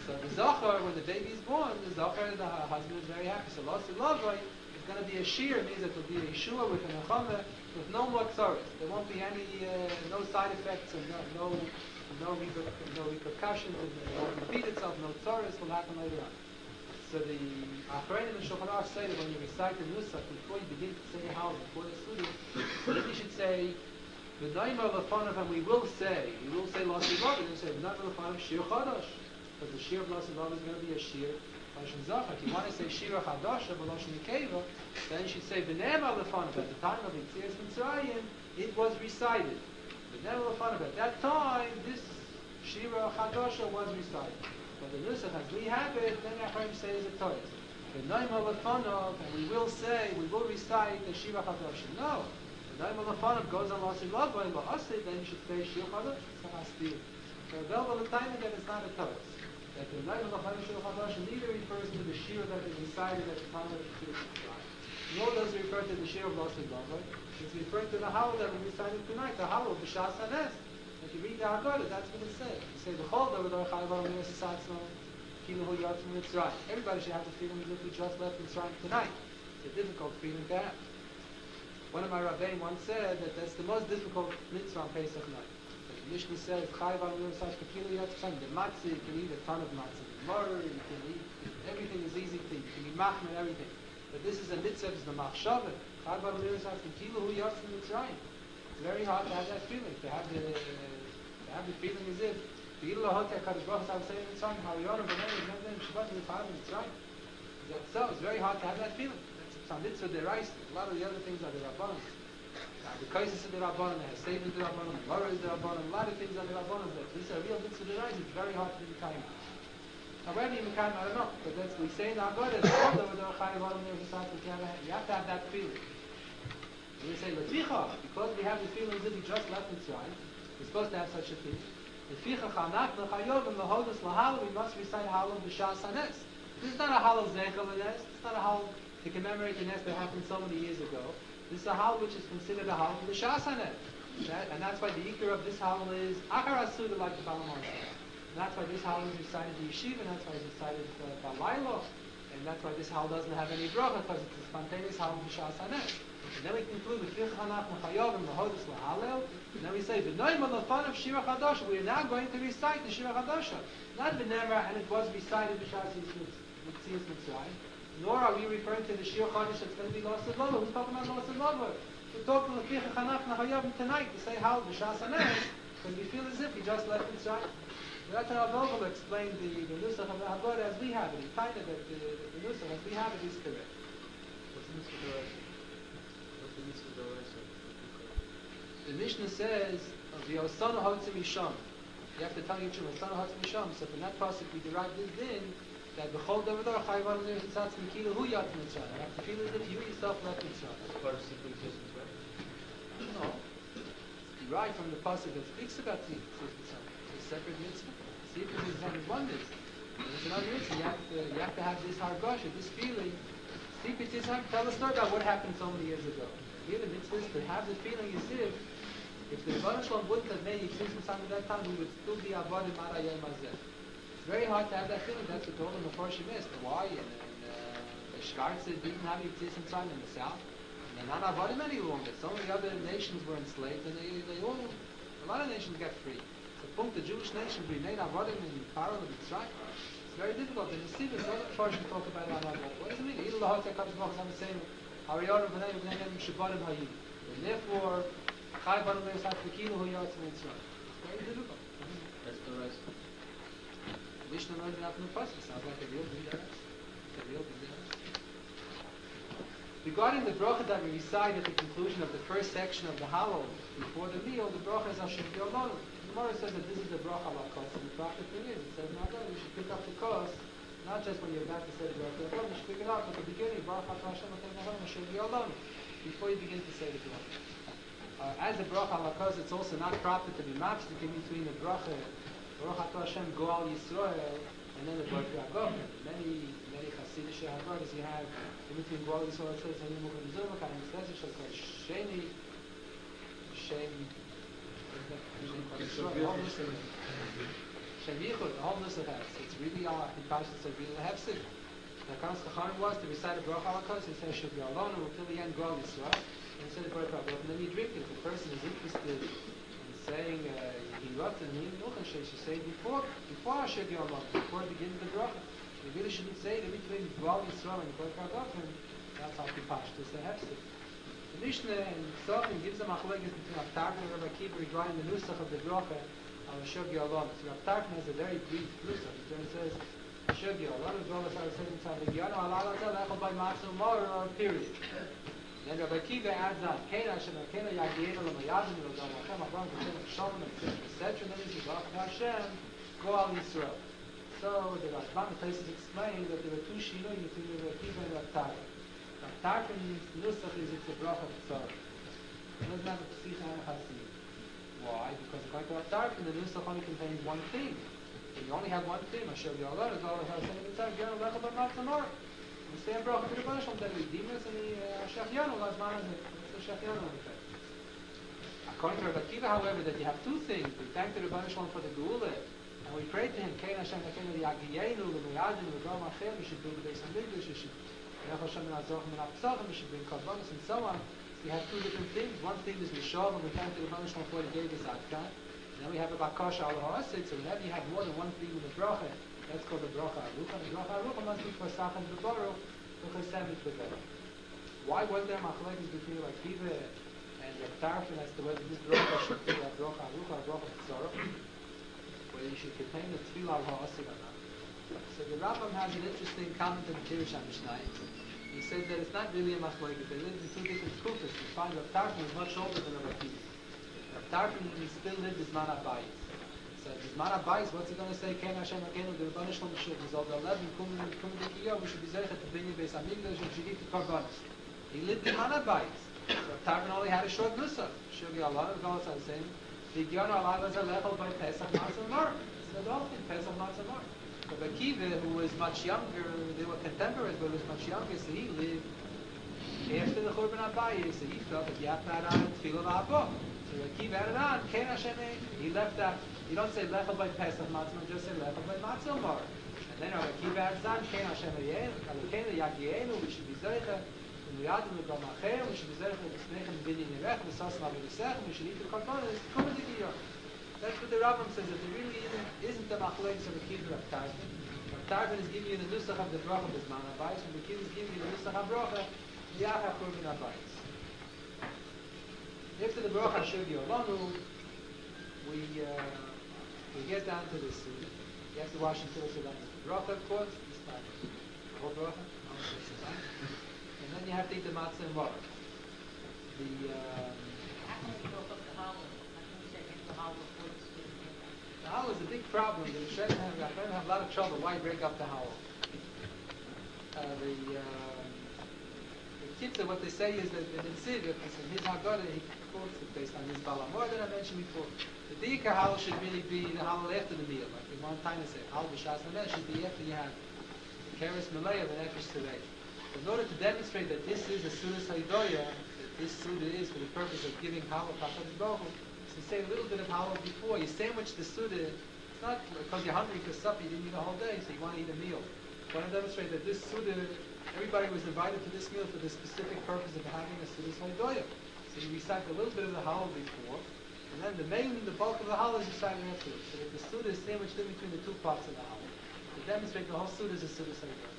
So the Zachar, when the baby is born, the Zachar, the husband is very happy. So Losi Lavai is going to be a shear, means that it will be a Yeshua with an Achama, with no more tzaras. There won't be any, no side effects and no repercussions, and it won't repeat itself, no tzaras will happen later on. So the Achreinim and Shulchan Aruch say that when you recite the Nusach, before you begin to say the house, before the Suda, you should say, V'nayma L'fanav, and we will say Losi Lavai, and you say, V'nayma L'fanav Shir Chadash. Because the Shir of Losi Lavai is going to be a Shir, Lashon Zachar. If you want to say Shir Chadasha, but Lashon Nekeva, then you should say, V'nayma L'fanav, at the time of Yetzias Mitzrayim, it was recited. V'nayma L'fanav, at that time, this Shir Chadasha was recited. But the Nusach, as we have it, then Achayim say is a Torah. The Naim Alafanov, and we will recite the Shiva Chadash. No. The Naim Alafanov goes on Lasi Lavai, La'aseh, then you should say Shiva Chadash. It's not Astir. So Velva L'tayim, that it's not a Torah. That the Naim Alafanov Shiva Chadash neither refers to the Shiva that is recited at the time of the Shiva Chadash. Nor does it refer to the Shiva of Lasi Lavai. It's referred to the Hallel that we recited tonight, the Hallel, the Shas HaNes. If you read the Haggadah, that's what it says. You say the whole Davar Chayvar Mitzvah Kilu Yatz Mitzrayim. Everybody should have the feeling as if we just left Mitzrayim tonight. It's a difficult feeling to have. One of my rabbeim once said that that's the most difficult mitzvah on Pesach night. The Mishnah says Chayvar Mitzvah Kilu Yatz Mitzrayim. The matzah, you can eat a ton of matzah. The maror, you can eat. Everything is easy to eat. You can be machmer everything. But this is a mitzvah, it's the machshavah. Chayvar Mitzvah Kilu Yatz Mitzrayim. It's very hard to have that feeling. To have the feeling as if it's so, it's very hard to have that feeling. It's a mitzvah deraisa. A lot of the other things are the Rabbanon. The kaisis are the Rabbanon, the Haseiv is the Rabbanon, the Mara is the Rabbanon, a lot of things are the Rabbanon. These are real mitzvah deraisa. It's very hard to be kind. Now whether you kind, I don't know. But that's we say in our God is you have to have that feeling. And we say, because we have the feeling as if we just left Mitzrayim, we're supposed to have such a feeling. We must recite Hallel b'Shas HaNes. This is not a Hallel Zeichel Nes. It's not a Hallel to commemorate the Nes that happened so many years ago. This is a Hallel which is considered a Hallel b'Shas HaNes. And that's why the Ikar of this Hallel is Achar HaSuda, like the Balamon said. And that's why this Hallel is recited in Yeshiva, and that's why it's recited Balaylo. And that's why this Hallel doesn't have any bracha, because it's a spontaneous Hallel b'Shas HaNes. And then we conclude with Fichchanach Mechayav and Mahodis Lahalel. And then we say, V'noim Alafan of Shira Chadasha. We are now going to recite the Shira Chadasha. Not V'nemra, and it was recited b'Shas Yitzias Mitzrayim. Nor are we referring to the Shira Chadasha that's going to be lost at Lava. Who's talking about lost at Lava? We're talking about Fichchanach Mechayav tonight to say how b'Shas HaNes, because we feel as if we just left Mitzrayim. That's how Rav will explain the Nusach of the Haggadah as we have it. He kind of that the Nusach as we have it is correct. What's the Nusach of the Mishnah says, "V'yosana hotzim misham." You have to tell Yitchum, "V'yosana hotzim misham." So from that pasuk we derive this din that b'chol davar chayvar l'nitzatz mikilu hu yat mitzrayim. You have to feel as if you yourself left Mitzrayim. It's part of simple existence, right? No, it's derived from the pasuk that speaks about the mitzvah. It's a separate mitzvah. Secret is one mitzvah. There's another mitzvah. You have to have this hargasha, this feeling. Secret is tell a story about what happened so many years ago. Here the mitzvah is to have the feeling as if the Rebbeinu Shalom wouldn't have made Yitzias Mitzrayim at that time, we would still be avodim ad hayom hazeh. It's very hard to have that feeling. That's what all the Mefarshim is. Why? And the Shkartz didn't have Yitzias Mitzrayim in the south. And they're not avodim any longer. So many other nations were enslaved, and a lot of nations got free. So the Jewish nation remained avodim in Paro and Mitzrayim. It's very difficult. And you see this other Mefarshim talk about it. What does it mean? Either Lahot HaKadosh Baruch Hu is saying, and therefore, Chai Baruch Hu Yisat V'kilu Hu Yatz Mitzrayim. It's very difficult. That's the rest. Mishnah learned it out from the pasuk. Sounds like a real big Regarding the bracha that we recite at the conclusion of the first section of the Hallel before the meal, the bracha is Hashem Yolonu. The Gemara says that this is the bracha lakos, and the bracha thing is, it says now you should pick up the kos. Not just when you're about to say the bracha, you should pick it up at the beginning, Baruch Atah Hashem Hashem Yolonu, before you begin to say the bracha. As the bracha lakos, it's also not proper to be matched in between the bracha, Baruch Atah Hashem Goal Yisrael, and then the bracha Yagov. Many Hasidic Haggadahs you have in between Goal Yisrael, it says Hayim U'Gim Zumach, and it says it shall say Sheni, Shem. Shemichud, the whole nusach has. It's really in Pashas it's really a hefsek. The Kanas Kachanim was to recite a bracha al kos. He says should be alone until the end Gol Yisrael. And he said the bracha al and then you drink it. If the person is interested in saying he wrote and he should say before should be alone, before it begins the bracha. You really shouldn't say that between Gol Yisrael and bracha al kos. That's how the Pashas is the hefsek. The Mishnah and Sofim gives them a machlokes between Rav Tarfon and Rav Akiva regarding the nusach of the bracha al Shogi Alon. So Rav Tarfon has a very brief nusach. It says Shogi Alon is all the same time. V'yanu alal azel echol by matzu mor or period. Then Rav Akiva adds on Kena Hashem Kena Yagienu l'mayadim l'odam Hashem Avram V'Shem Shalom etc. Then he says Hashem go al Yisrael. So the Rashban places explain that there were two shinuim between Rav Akiva and Rav Tarfon. Tarfon's nusach is it's a bracha of tzara. It doesn't have a psich and a chasid. Why? Because according to Tarfon, the nusach only contains one theme. If you only have one theme, Asher Yallah is all it has saying inside. G'yanu lecha b'matzamor. We say a bracha to the Baruch that we demas and the Shechianu lazman is it. It's the Shechianu in effect. According to Rav Akiva, however, that you have two things. We thank the Baruch for the Geula, and we pray to him. Kein Hashem Kein Yagienu l'Meyadin l'Gam Acher. We should do the Beis Hamikdash. We should bring korbanos and so on. So you have two different things. One thing is Mishov, and we thank the Rebbeinu Shalom for what he gave us Adkan. Then we have a Bakasha al Ha'asid. So whenever you have more than one thing in the bracha, that's called the bracha arucha. The bracha arucha must be for Sachem B'Baruch, V'Chesem B'Baruch. Why was there machlokes between Rav Akiva and Rav Tarfon as to whether this bracha should be a bracha arucha or bracha tzara, whether you should contain the tefillah al Ha'asid or not? So the Rambam has an interesting comment in the Pirush HaMishnah. He says that it's not really a machlokes. They lived in two different kufas. We find Rav Tarfon was much older than Rav Akiva. Rav Tarfon he still lived his man abayis. So his man abayis, what's he going to say? Kein Hashem Akenu, the Rebbeinu Shalom should resolve the 11 kum dikiyah. We should be zeichet to bring in Beis Hamikdash and should eat the korbanos. He lived in man abayis. Rav Tarfon only had a short nusach. Shugi Allah is also saying, "V'giyanu alav azal lechol by Pesach Matzah Mar." It's an adult thing, Pesach Matzah Mar. Rav Akiva, who was much younger, they were contemporaries, but was much younger, so he lived after the Churban Abayis, so he felt that you have to add on Tefillah V'Abba. So Rav Akiva added on, Kein Hashem, he left that, you don't say Lechel by Pesach Matzah, just say Lechel by Matzah Mar. And then Rav Akiva adds on, Kein Hashem Elokeinu Yagienu, we should be Zeicha, Umiyadim L'Gam Acher, we should be Zeicha, V'Snechem B'Binyin Yerech, V'Sosna V'Yisechem, we should eat the Korbanos, Kum Dikiyah. That's what the Rambam says, that there really isn't the machlokes of Akiva Rav Tarfon. Rav Tarfon is giving you the nusach of the bracha of his man abayis, and Akiva is giving you the nusach of bracha Yachar Churban Abayis. After the bracha Shogi Olanu, we get down to this. You have to wash until it's done. Bracha, of course, this time. The whole bracha, and then you have to eat the matzah and water. The howl is a big problem. The Rishonim have a lot of trouble. Why break up the howl? The Kitzur, what they say is that in Sivir, in his Haggadah, he quotes it based on his Balamor that I mentioned before. The Dika howl should really be the howl after the meal. Like the Montana said, howl b'shas named should be after you have the Keres Malaya, the Nefesh Tzurei. In order to demonstrate that this is a Sudas Haidoya, that this Suda is for the purpose of giving howl Kachad Baruch, so you say a little bit of howl before. You sandwich the Suda. It's not because you're hungry for supper, you didn't eat the whole day, so you want to eat a meal. You want to demonstrate that this Suda, everybody was invited to this meal for the specific purpose of having a Sudas Haidoya. So you recite a little bit of the howl before, and then the bulk of the howl is recited afterwards. So that the Suda is sandwiched in between the two parts of the howl. To demonstrate the whole Suda is a Sudas Haidoya.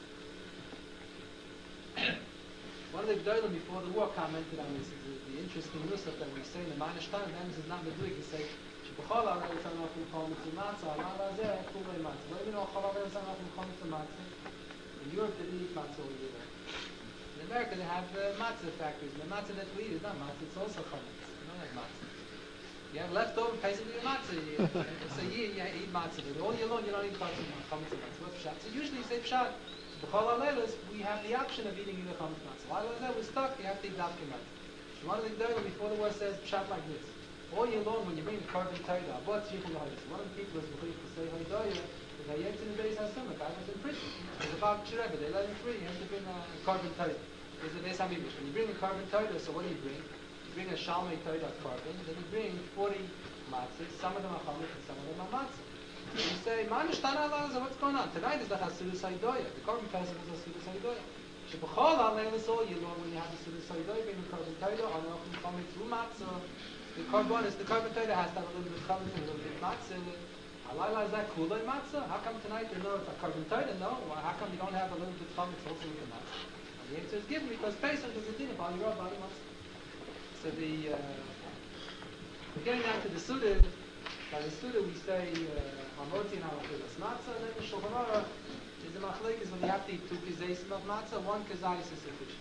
One of the G'dolim before the war commented on this, the interesting nusach that we say in the Manish Tan, and this is not Meduik, he say, Shebechol ha'arei tzanachim kol mitzvah matzah, ha'alav hazeh kulei matzah. What do you know, chol ha'arei tzanachim kol mitzvah matzah? In Europe, they didn't eat matzah all year. In America, they have matzah factories. The matzah that we eat is not matzah, it's also chametz. You don't have matzah. You have leftover basically matzah. It's a year, you eat matzah. But all year long, you don't eat chametz matzah. What's pshat? So usually you say pshat. B'chol ha'leilos, we have the option of eating either chametz matzah. While we're stuck, you have to eat dafke matzah. So one of the G'dolim before the war says pshat like this. All year long, when you bring the carbon taida, one of the people was believed to say Haidoya, that Hayetz in the Beis HaSumak, I was in prison. It was about Shireba, they let him free, he had to bring a carbon taida. There's a Beis HaMikdash. When you bring a carbon taida, so what do you bring? You bring a Shalmei taida of carbon, then you bring 40 matzahs, some of them are chametz and some of them are matzah. You say, Manishtana Laza, what's going on? Tonight is the Hasidus Haidoya. The Korban Pesach is Hasidus Haidoya. Shebachol Aleilis all year long, when you have the Hasidus Haidoya, being the Korban Torah, or Nochim Chometz Umatzah, the Korban Torah has to have a little bit of Chometz and a little bit of Matzah. Halayla, is that Kulei Matzah? How come tonight you know it's a Korban Torah? No. How come you don't have a little bit of Chometz also with the Matzah? And the answer is given because Pesach is a din of Al Yerah Bali Matzah. So we're getting down to the Suda. By the Suda we say Hamoti and Halachilas Matzah, and then the Shulchan Aruch is the Machlekes when you have to eat 2 kizayis of Matzah, 1 kizayis is sufficient.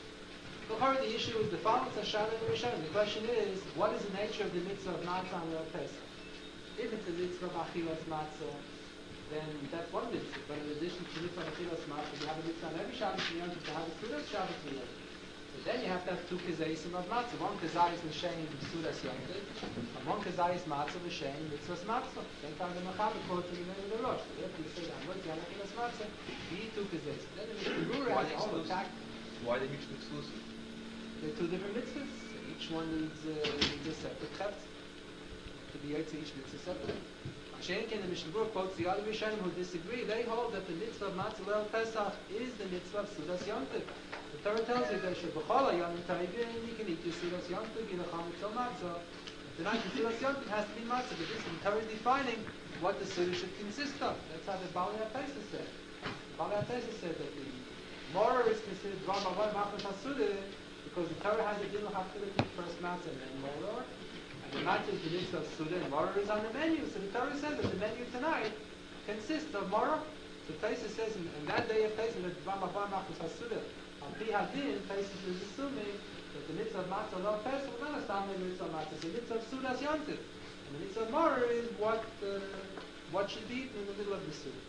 The issue is the following Sashad and Rishon. The question is, what is the nature of the mitzvah of Matzah on Erev Pesach? If it's a mitzvah of Achilas Matzah, then that's one mitzvah. But in addition to mitzvah of Achilas Matzah, you have a mitzvah on every Shabbos and Yom Tov to have a Sudas Shabbos and Yom Tov. So then you have to have 2 kizayis of Matzah. 1 kizayis l'shem Sudas Yom Tov, and 1 kizayis Matzah l'shem mitzvahs Matzah. Same time the Mechaber quotes in the name of the Rosh. So if you say that Hamoti and Achilas Matzah, you eat 2 kizayis. Then the Mishnah Berurah has a whole attack. Why are they mutually exclusive? They're 2 different mitzvahs. Each one needs a separate chet. To be able to each mitzvah separate. Shenkin, the Mishnah Berurah quotes the other Rishonim who disagree. They hold that the mitzvah of Matzah Leil Pesach is the mitzvah of Sudas Yom Tov. The Torah tells you that Shebachol Yom Tovim you can eat your Sudas Yom Tov, Yilacham Mitzvah Matzah. Tonight the Sudas Yom Tov has to be Matzah, but this is the Torah defining what the Sudah should consist of. That's how the Bali HaPesach said. The Bali HaPesach said that the Morah is considered Ram Avon Machlosh HaSudah because the Torah has a din of haftility first matzah and then moror, and the matzah is the mitzvah of suda, and moror is on the menu. So the Torah says that the menu tonight consists of moror. So Taisus says, in that day of Taisus, that Dvam Avar Machus HaSuda, on Pi Hadin, Taisus is assuming that the mitzvah of matzah lo pesach is not a stam mitzvah of matzah, it's the mitzvah of sudas yontiv. And the mitzvah of moror is what should be eaten in the middle of the suda.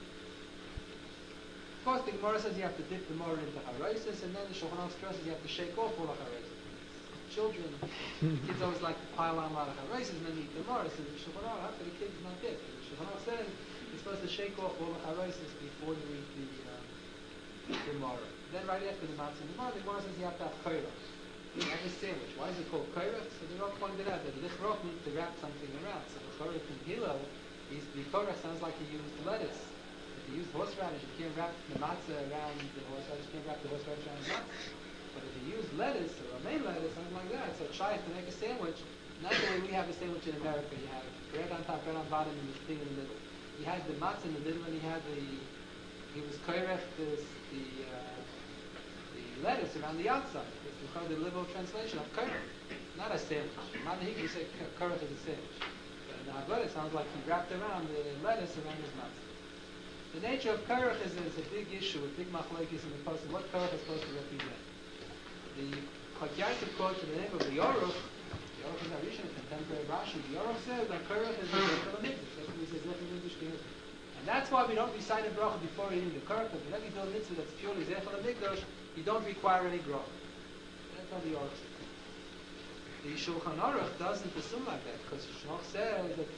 Of course, the Gemara says you have to dip the morah into haraisis, and then the Shulchan Aruch stresses you have to shake off all the haraisis. Children, kids always like to pile on a lot of haraisis and then eat the morah. So the Shulchan Aruch, after the kid's not dip, the Shulchan Aruch says you're supposed to shake off all the haraisis before you eat the morah. Then right after the matzah and the Gemara says you have to have kairos. You have a sandwich. Why is it called kairos? So the Rav pointed out that lichrok means to wrap something around. So the kairos in Hillel, the kairos sounds like you used lettuce. If you use horseradish, you can't wrap the matzah around the horseradish, you can't wrap the horseradish around the matzah. But if you use lettuce, or romaine lettuce, something like that, so try to make a sandwich, not the way we have a sandwich in America. You have bread on top, bread on bottom, and this thing in the middle. He had the matzah in the middle, and he was kairech the lettuce around the outside. It's called the liberal translation of kairech, not a sandwich. Not the Hebrew say kairech is a sandwich. But in the Haggadah, it sounds like he wrapped around the lettuce around his matzah. The nature of Korach is a big issue, a big machlokes in the person. What Korach is supposed to represent? The Chak Yaakov quotes in the name of the Yoruch. The Yoruch is Arishan, contemporary Rashi. The Yoruch says that Korach is the Zechel HaMikdash. That's what he says, Zechel HaMikdash. And that's why we don't recite a bracha before eating the Korach. Because whenever you do a mitzvah that's purely Zechel HaMikdash, you don't require any bracha. That's how the Yoruch says. The Shulchan Aruch doesn't assume like that, because the Shulchan says that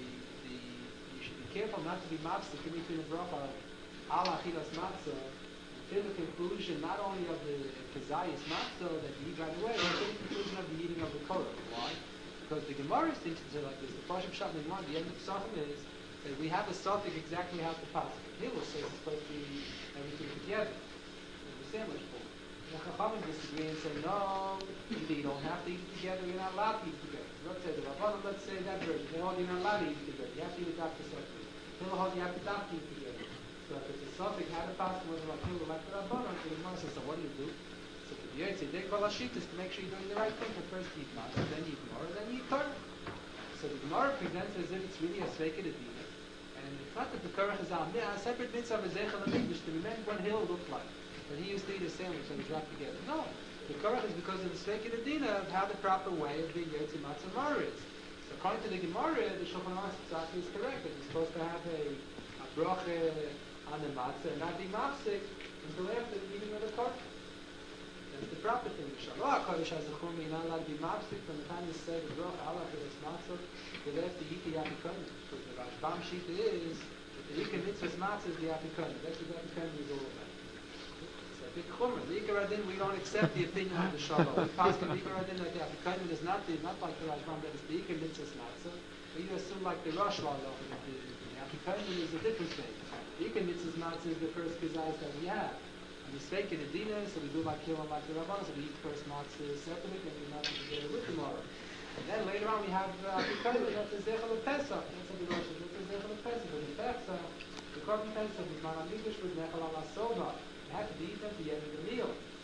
careful not to be mafsik in between the bracha al achilas matzah until the conclusion not only of the kazayis matzah that you eat right away, but until the conclusion of the eating of the korah. Why? Because the Gemara teaches it like this. The Pashup Shat in the end of the Psachim is that we have a suffix exactly how to pass it. Hillel says it's supposed to be everything together in the sandwich bowl. The Chachamim disagree and say no, either you don't have to eat it together, you're not allowed to eat it together. Let's say that version. They hold you're not allowed to eat it together. You have to eat it after supper. You have to doctor it together. So if it's a suffix, how to pass whether like Hillel like the Rabbanon, so the Gemara says, so what do you do? So for the Yetzi, they call Hashittas to make sure you're doing the right thing. First eat matzah, then eat Gemara, then eat Torah. So the Gemara presents as if it's really a Sveikah Adina. And it's not that the Korach is a separate mitzvah of a Zechel HaMikdash to remember what Hillel looked like. That he used to eat a sandwich and it was wrapped together. No. The Korach is because of the Sveikah Adina of how the proper way of being Yetzi Matzah Mara is. According to the Gemara, the Shulchan Aruch exactly is correct that you're supposed to have a bracha on the matzah and not be mafsik until after the eating of the korah. That's the proper thing. The Shalach Kodesh has a chum, you're not allowed to be mafsik from the time you say the bracha Allah for this matzah till after you eat the apikonim. Because the Rashbam Shita is that the Ikar mitzvah's matzah is the apikonim. That's what the apikonim is all about. It's a big chumrah. The Ikar Adin, we don't accept the opinion of the Shalach. We pass the Ikar Adin that the apikonim is not like the Rashbam, that it's the Ikar mitzvah's matzah. But you assume like the Rosh Law, the Apikomen is a different thing. Ikar mitzvahs matzah is the first kazayis that we have. And we speak in the dinner, so we do like kill like the Rabbanon, so we eat first matzah separately, and we not together with tomorrow. And then later on we have Apikomen, that's the Zechel of Pesach. That's what the Rosh is, that's the Zechel of Pesach. But the Pesach, the Korban Pesach, is Maran Mikdash with Nechel ala Sova. You have to eat at the end of the meal.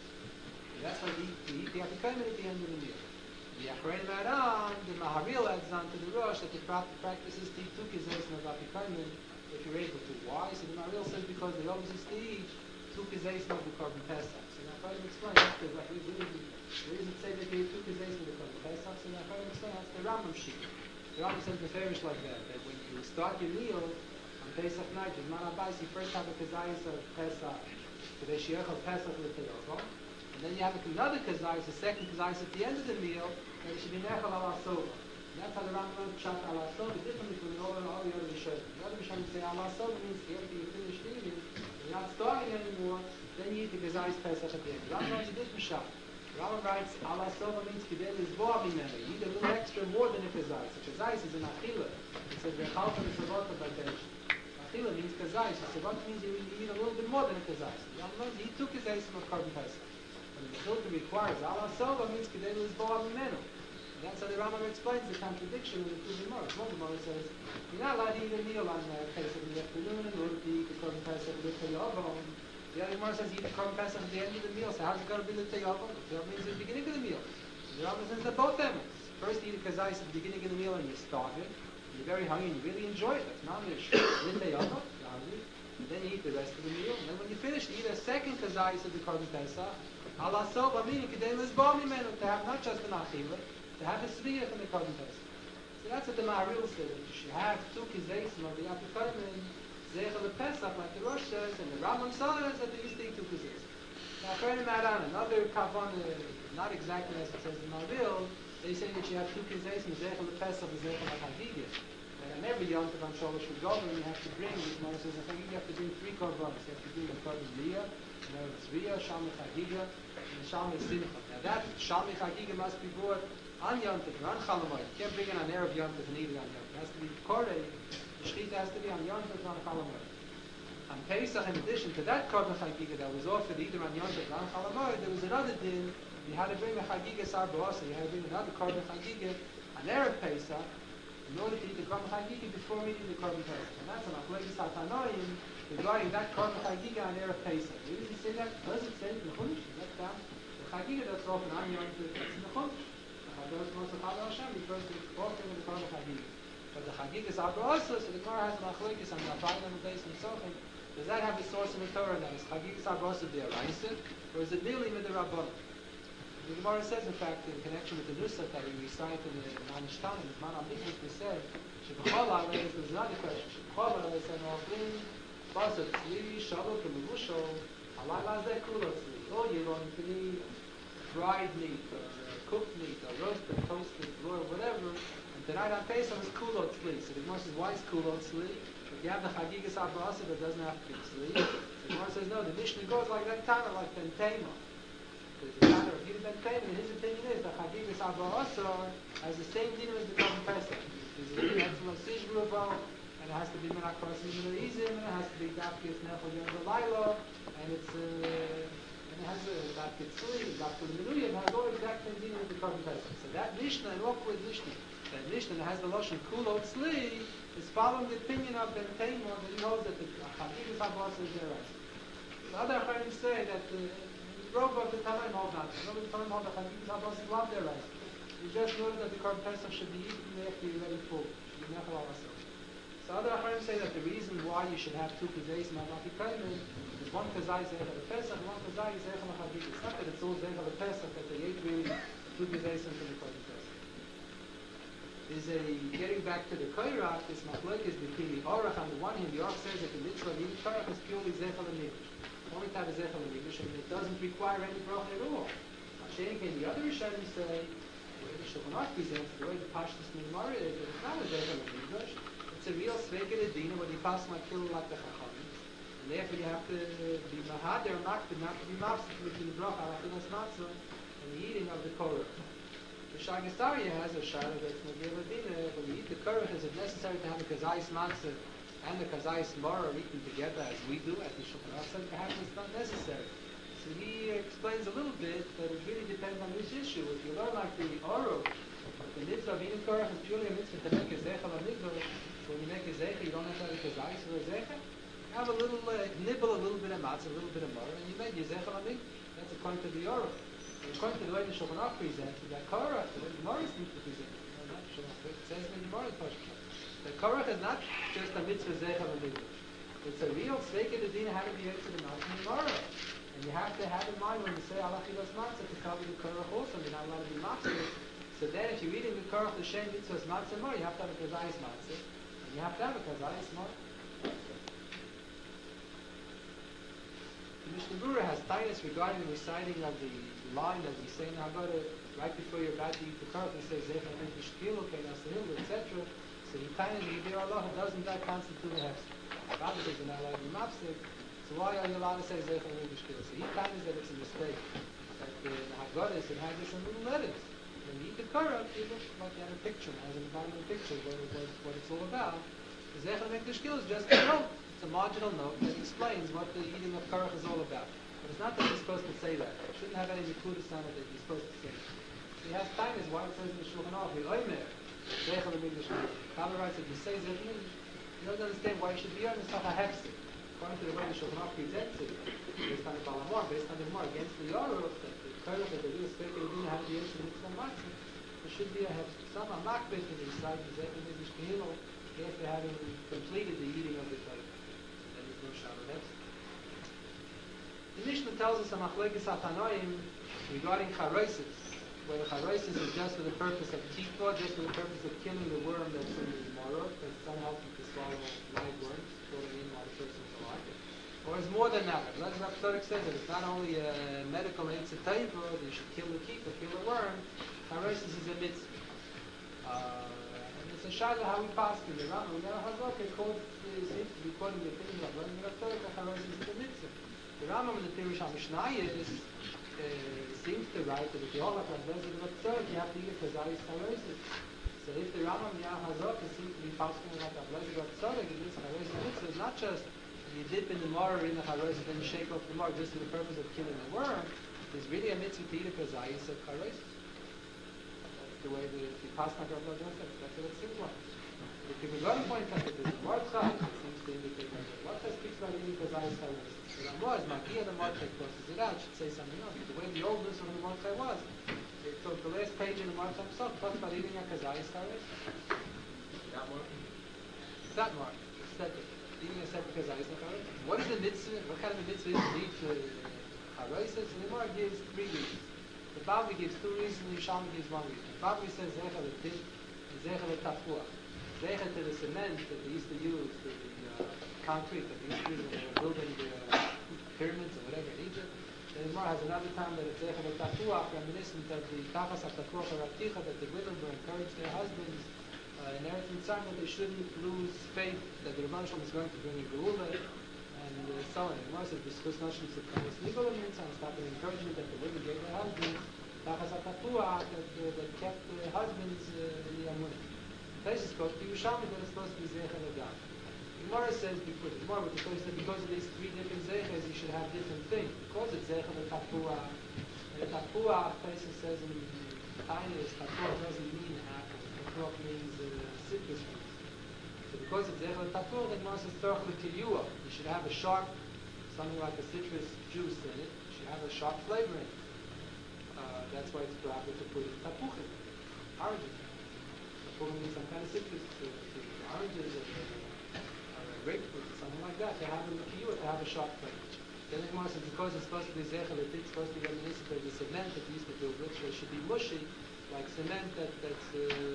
And that's why we eat the Apikomen at the end of the meal. The Achrein Maran, the Maharil adds on to the Rosh that the proper practice is to eat two kizaysim of Apikomen if you're able to. Why? So the Maharil says because they always used to eat two kizaysim of the Korban Pesach. So the Achrein explains after that we doesn't say that they eat two kizaysim of the Korban Pesach. So the Achrein explains that's the Rambam sheet. The Rambam says the Farish like that when you start your meal on Pesach night, with Man Abayis, you first have a kizayis of Pesach, Kedei She'echel Pesach l'Teyachol. And then you have another kazayis, a second kazayis at the end of the meal, and it should be nechal ala sova. And that's how the Rambam pshat ala sova differently from all the other Rishonim. The other Rishonim say ala sova means after you finish eating, you're not starting anymore, then you eat the kazayis Pesach at the end. The Rambam is a different pshat. The Rambam writes ala sova means kidei lizboah mimenu. You eat a little extra more than a kazayis. A kazayis is an achila. It says v'chalta v'savota b'desh. Achila means kazayis. A savota means you eat a little bit more than a kazayis. The Rambam means he took kazayis from a Korban Pesach. And the Chilta requires ala sova means kedei lizboah mimenu. And that's how the Rambam explains the contradiction in the two Gemaras. One Gemara says you're not allowed to eat a meal on Pesach in the afternoon in order to eat the Korban Pesach with Teyavon. The other Gemara says you eat the Korban Pesach at the end of the meal. So how's it going to be the Teyavon? The Teyavon means at the beginning of the meal. So the Rambam says they're both emmets. First you eat a kazayis at the beginning of the meal and you're starving. You're very hungry and you really enjoy it. That's not an issue. With Teyavon, you're hungry. And then you eat the rest of the meal. And then when you finish, you eat a second kazayis of the Korban Pesach. Allah sova meaning kedei lizboah mimenu, to have not just an achila, to have a sviyah from the Korban Pesach. So that's what the Maharil said. You should have two kizaysim of the Apikomen, Zechel of Pesach, like the Rosh says, and the Rambam says that they used to eat two kizaysim. Now, Achrein Maran, another kavan, not exactly as it says in Maharil, they say that you have two kizaysim, Zechel of Pesach and Zechel of Hagigah. And every Yom Tov on Sholosh V'Gover, you have to bring, this Moses says, I think you have to bring three korbanos. You have to bring the Korban Liyah, Tzviyah, Shalmei Chagiga, and Shalmei Simcha. Now that Shalmei Chagiga must be brought on Yom Tov, or on Chalamoid. You can't bring it on Erev Yom Tov and eat it on Yom Tov. It has to be Korei. The Shechita has to be on Yom Tov and on Chalamoid. On Pesach, in addition to that Korban Chagiga that was offered either on Yom Tov or on Chalamoid, there was another din. You had to bring a Chagiga Sar B'Osa. You had to bring another Korban Chagiga on Erev Pesach in order to eat the Korban Chagiga before eating the Korban Pesach. And that's an Machlokes HaTanoim regarding that Korban Chagiga on Erev Pesach. Where does it say that? Does it say it in the Chumash? That's down. The Chagiga that's often on Yom Tov, that's in the Chumash. The Chagiga Moshe Chal Hashem refers to offering the Korban Chagiga. But the Chagiga is Abba so the Gemara has a Machlokes on the Afayim and the Beis Mitzochem. Does that have a source in the Torah that is Chagiga is Abba De'araisa, or is it merely with the Rabbanon? The Gemara says, in fact, in connection with the Nusach that we recite in the Manishtan, in the Man Amikus, we said, Shebachol Aleis, there's another question. Shebachol Aleis, and offering, Basar Tzli, Shalot, and Mevushol, Alai Lazeh Kulot Tzli. Oh, you're going to need fried meat, or cooked meat, or roasted, toasted, or whatever. And tonight on Pesach is Kulot Tzli. So the Gemara says, why is Kulot Tzli? If you have the Chagigas Abba that doesn't have to be Tzli. The Gemara says, no, the Mishnah goes like that, kind of like Pentema. Because the matter of Gil Ben Taim, and his opinion is that Chagigas Abba Asar has the same dinner as the Korban Pesach. It has to be Sishruvo, and it has to be Menach Kosim Izim, and it has to be Dafkis Nechol Yom Lailo, and it has a Dafkis Tzli, Dafkis Menuya, and it has all the exact same dinner as the Korban Pesach. So that Mishnah, an awkward Mishnah, that Mishnah that has the Lashon Kulot Tzli, is following the opinion of Ben Taim, that he holds that the Chagigas Abba Asar is their right. The other Acharim say that Rov of the Tanaim hold not. Rov of the Tanaim hold that Chagigas Abba Asar love their right. We just know that the Korban Pesach should be eaten after you're ready for it. Should be nechal al asar. So other Acharim say that the reason why you should have two kazayis and Apikomen is one kazay Zechel of Pesach and one kazay Zechel of Chagiga. It's not that it's all Zechel of Pesach, that they ate really two kazayis from the Korban Pesach. Is getting back to the Koyrach, this machlokes between the Orach on the one hand, the Orach says that the mitzvah of eating Koyrach is purely Zechel and Mikdash. Only to have a Zechel and Mikdash, and it doesn't require any bracha at all. Hashem and the other Rishonim say, the Shulchan Aruch presents, the way the Pashtus Nigmar is, that it's not a Zechel and Mikdash. It's a real Sveiket Adina, where you pass my kill like the Chachamim. And therefore you have to be Mahader, not to be Mafsik between the bracha, Achilas Matzah, and the eating of the Koyrach. The Shagasari has a Shara that's Nagil Adina. When you eat the Koyrach, is it necessary to have a Kazayis Matzah and the Kazayis Mara are eaten together as we do at the Shulchan Aruch says perhaps it's not necessary. So he explains a little bit that it really depends on which issue. If you learn like the Aruch, the mitzvah of eating korach is purely a mitzvah to make a zeicha l'migdor. So when you make a zeicha, you don't have to have a Kazayis or a zeicha. Have a little nibble, a little bit of matzah, a little bit of Mara, and you make your zeicha l'migdor. That's according to the Aruch. According to the way the Shulchan Aruch presents, that korach, the way the Gemara seems to present, it says in the Gemara Pashut. The korach is not just a mitzvah zeicha l'migdor. It's a real sveika d'din how to be able to the matzah and Gemara. And you have to have in mind when you say alachilas matzah to cover the korach also. You're not allowed to be matzah. So then, if you're eating the korach l'shem mitzvahs matzah and Gemara, you have to have a kazayis matzah, and you have to have a kazayis Gemara. The Mishnah Berurah has tainus regarding the reciting of the line that we say in Haggadah right before you're about to eat the korach. He says zecha mitzvah shkilo keinas tehil, etc. So he tainus the Yidei Allah doesn't that constitute a hefsek? Rabbi says you're not allowed to be mafsek. So why are you allowed to say zecha mitzvah shkilo? So he tainus that it's a mistake. That the Haggadah it has this in little letters. When you eat the korach, you look like you have a picture, it has an environmental picture of what it's all about. The zecha mitzvah shkilo is just a note. It's a marginal note that explains what the eating of korach is all about. But it's not that you're supposed to say that. It shouldn't have any nekudas on it that you're supposed to say. So he has time is why it says in the Shulchan Aruch, V'oimer, zeicha l'migdor shkilo. Rabbi writes that you say zeicha l'migdor, you don't understand why you should be on it's not a hefsek. According to the way the Shulchan Aruch presents it, based on the Balamor, based on the Gemara, against the Aruch, that the korach that they do is speaking of how to be able to mitzvah matzah, there should be a hefsek. Some are makbet in the side of zeicha l'migdor shkilo after having completed the eating of the korach. The Mishnah tells us a machlekes hatanoim regarding charosis, where the charosis is just for the purpose of tikva, just for the purpose of killing the worm that's in the maror, because it's unhealthy to swallow live worms, falling in while the person's alive. Or it's more than that. Like Rav Tzadok says that it's not only a medical incentive that you should kill the keeper, kill the worm. Charosis is a mitzvah. And it's a shayla how we pass it. The Rambam seems to be quoting the opinion of Rav Tzadok that charosis is a mitzvah. The Rambam in the Pirush HaMishnayos seems to write that if you hold like Rav Tzadok, you have to eat a kazayis charosis. So if the Rambam Yah Hazok seems to be passing like Rav Tzadok, it means charosis mitzvah is not just you dip in the maror in the charosis and you shake off the maror just for the purpose of killing the worm. There's really a mitzvah to eat a kazayis of charosis. That's the way the pass like Rav Tzadok says. That's what it seems like. If you go to point out that there's a Mordechai, it seems to indicate that the Mordechai speaks about eating kazayis charosis. The Ramah is Magia, the Mordechai crosses it out, should say something else. But the way the old list of the Mordechai was, it took the last page in the Mordechai himself, talks about eating a kazayis charosis. That one? That mark, separate. Eating a separate kazayis charosis. What is the mitzvah? What kind of a mitzvah is to eat charosis? And the Gemara gives 3 reasons. The Bavli gives 2 reasons, and the Yishalmi gives 1 reason. The Bavli says zecha l'tin and zecha l'tapuach. Zecha to the cement that they used to use, to the concrete that they used to use when they were building the pyramids or whatever in Egypt. The Gemara has another time that it's zecha l'tapuach, reminiscent of the tachas ha'tapuach ha'raticha, that the women were encouraged their husbands in Eretz Mitzrayim that they shouldn't lose faith that the Rebbeinu Shalom is going to bring a geula, and so on. The Gemara says discuss notions of kamas nigol and started encouraging that the women gave their husbands tachas ha'tapuach that kept their husbands in the amunah. Taisus spoke to Yerushalmi that it's supposed to be zecha l'gam. The Gemara says before the Gemara, but the Torah said because of these 3 different zechas, you should have different things. Because it's zecha l'tapuach, and tapuach, Taisus says in Tainus, tapuach doesn't mean apple. Tapuach means citrus fruit. So because it's zecha l'tapuach, the Gemara says tzorach l'kiyuah. You should have a sharp, something like a citrus juice in it. You should have a sharp flavor in it. That's why it's proper to put in tapuchim, oranges. Tapuchim means some kind of citrus, oranges or grapefruit, something like that. To have a kiyuah, to have a sharp flavor. Then the Gemara says because it's supposed to be zecha l'tit, it's supposed to get municipal, the cement that used to build with, so it should be mushy, like cement that's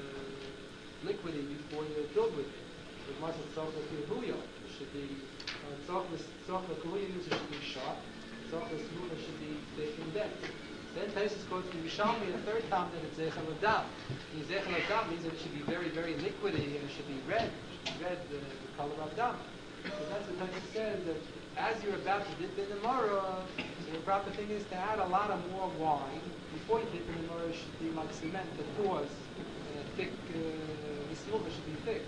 liquidy before you build with it. The Gemara says tzorach l'kiyuah, it should be tzorach l'kiyuah should be sharp, tzorach l'smucha should be thick and dense. Then Taisus quotes from Yerushalmi the 3rd time that it's zecha l'dam. Zecha l'dam means that it should be very, very liquidy and it should be red. It should be red, the color of dam. So that's what Taisus says, that as you're about to dip in the maror, the proper thing is to add a lot of more wine. Before you dip in the maror, it should be like cement that pours, thick, the smucha should be thick.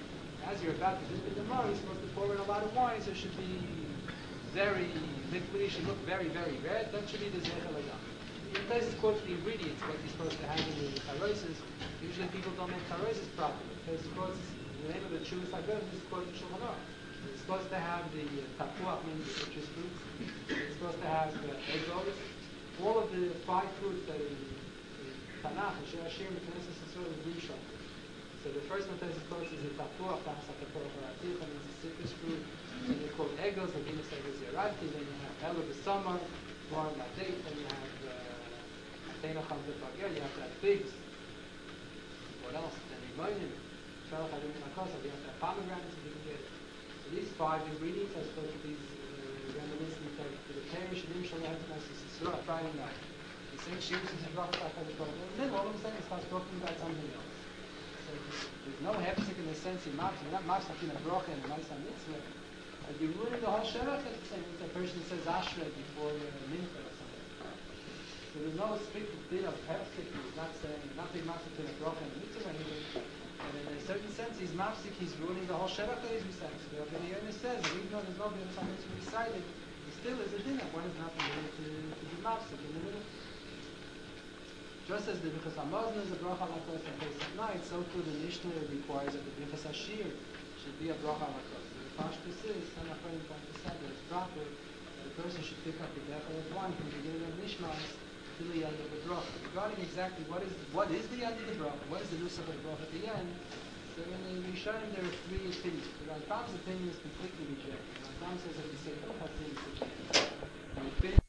As you're about to drink the Gemara, you're supposed to pour in a lot of wine, so it should be very liquidy, should look very, very red. That should be the Zeichel Adam. In places quotes the ingredients, what you're supposed to have in the charosis. Usually people don't make charosis properly. Places quotes the name of the Jewish like this is quoted in Shulchan Aruch. It's supposed to have the tapuach, means the citrus fruits. It's supposed to have egos. All of the 5 fruits that in Tanakh, and Shir Hashir, and Knesset Yisrael, is Rishon. So the first one is the tapuach, that's like tapuach haratif, and it's a citrus fruit. And they're called egos, the Venus egos yarati. Then you have Elo B'Samar, Dwar Ladeit. Then you have Teinacham Tefagir. You have to have figs. What else? Then Rimonim, Shalach Adim Nakosa. You have to have pomegranates if you can get it. So these 5 ingredients are supposed to be reminiscent to the parish and Imshal Yahtzmas Yisrael Friday night. The same Shivis is a rough stuff on the Torah. And then all of a sudden it starts talking about something else. So there's no hefzik in the sense you're not mafsak in a brocha and a ma'aseh mitzvah. But you're ruining the whole shevach at the same. It's a person that says ashrei before mincha or something. So there's no strict bit of hefzik. He's not saying nothing mafsak in a brocha and a mitzvah or anything. And in a certain sense, he's mafsik, he's ruining the whole shevach that he's reciting. So the Rabbi Yonis says, even though there's no bit of something to be recited, it still is a dinner. One is not permitted to be mafsik in the middle. Just as the Bichas HaMazon is a bracha lakos on Pesach night, so too the Mishnah requires that the Bichas HaShir should be a bracha lakos. The Pashtus is, some Achronim point this out, that it's proper that a person should pick up the bechel of wine from the beginning of Nishmas to the end of the bracha. Regarding exactly what is the end of the bracha, what is the nusach of the bracha at the end, so in the Rishonim there are 3 opinions. The Rambam's opinion is completely rejected. The Rambam says that you say both things at the end.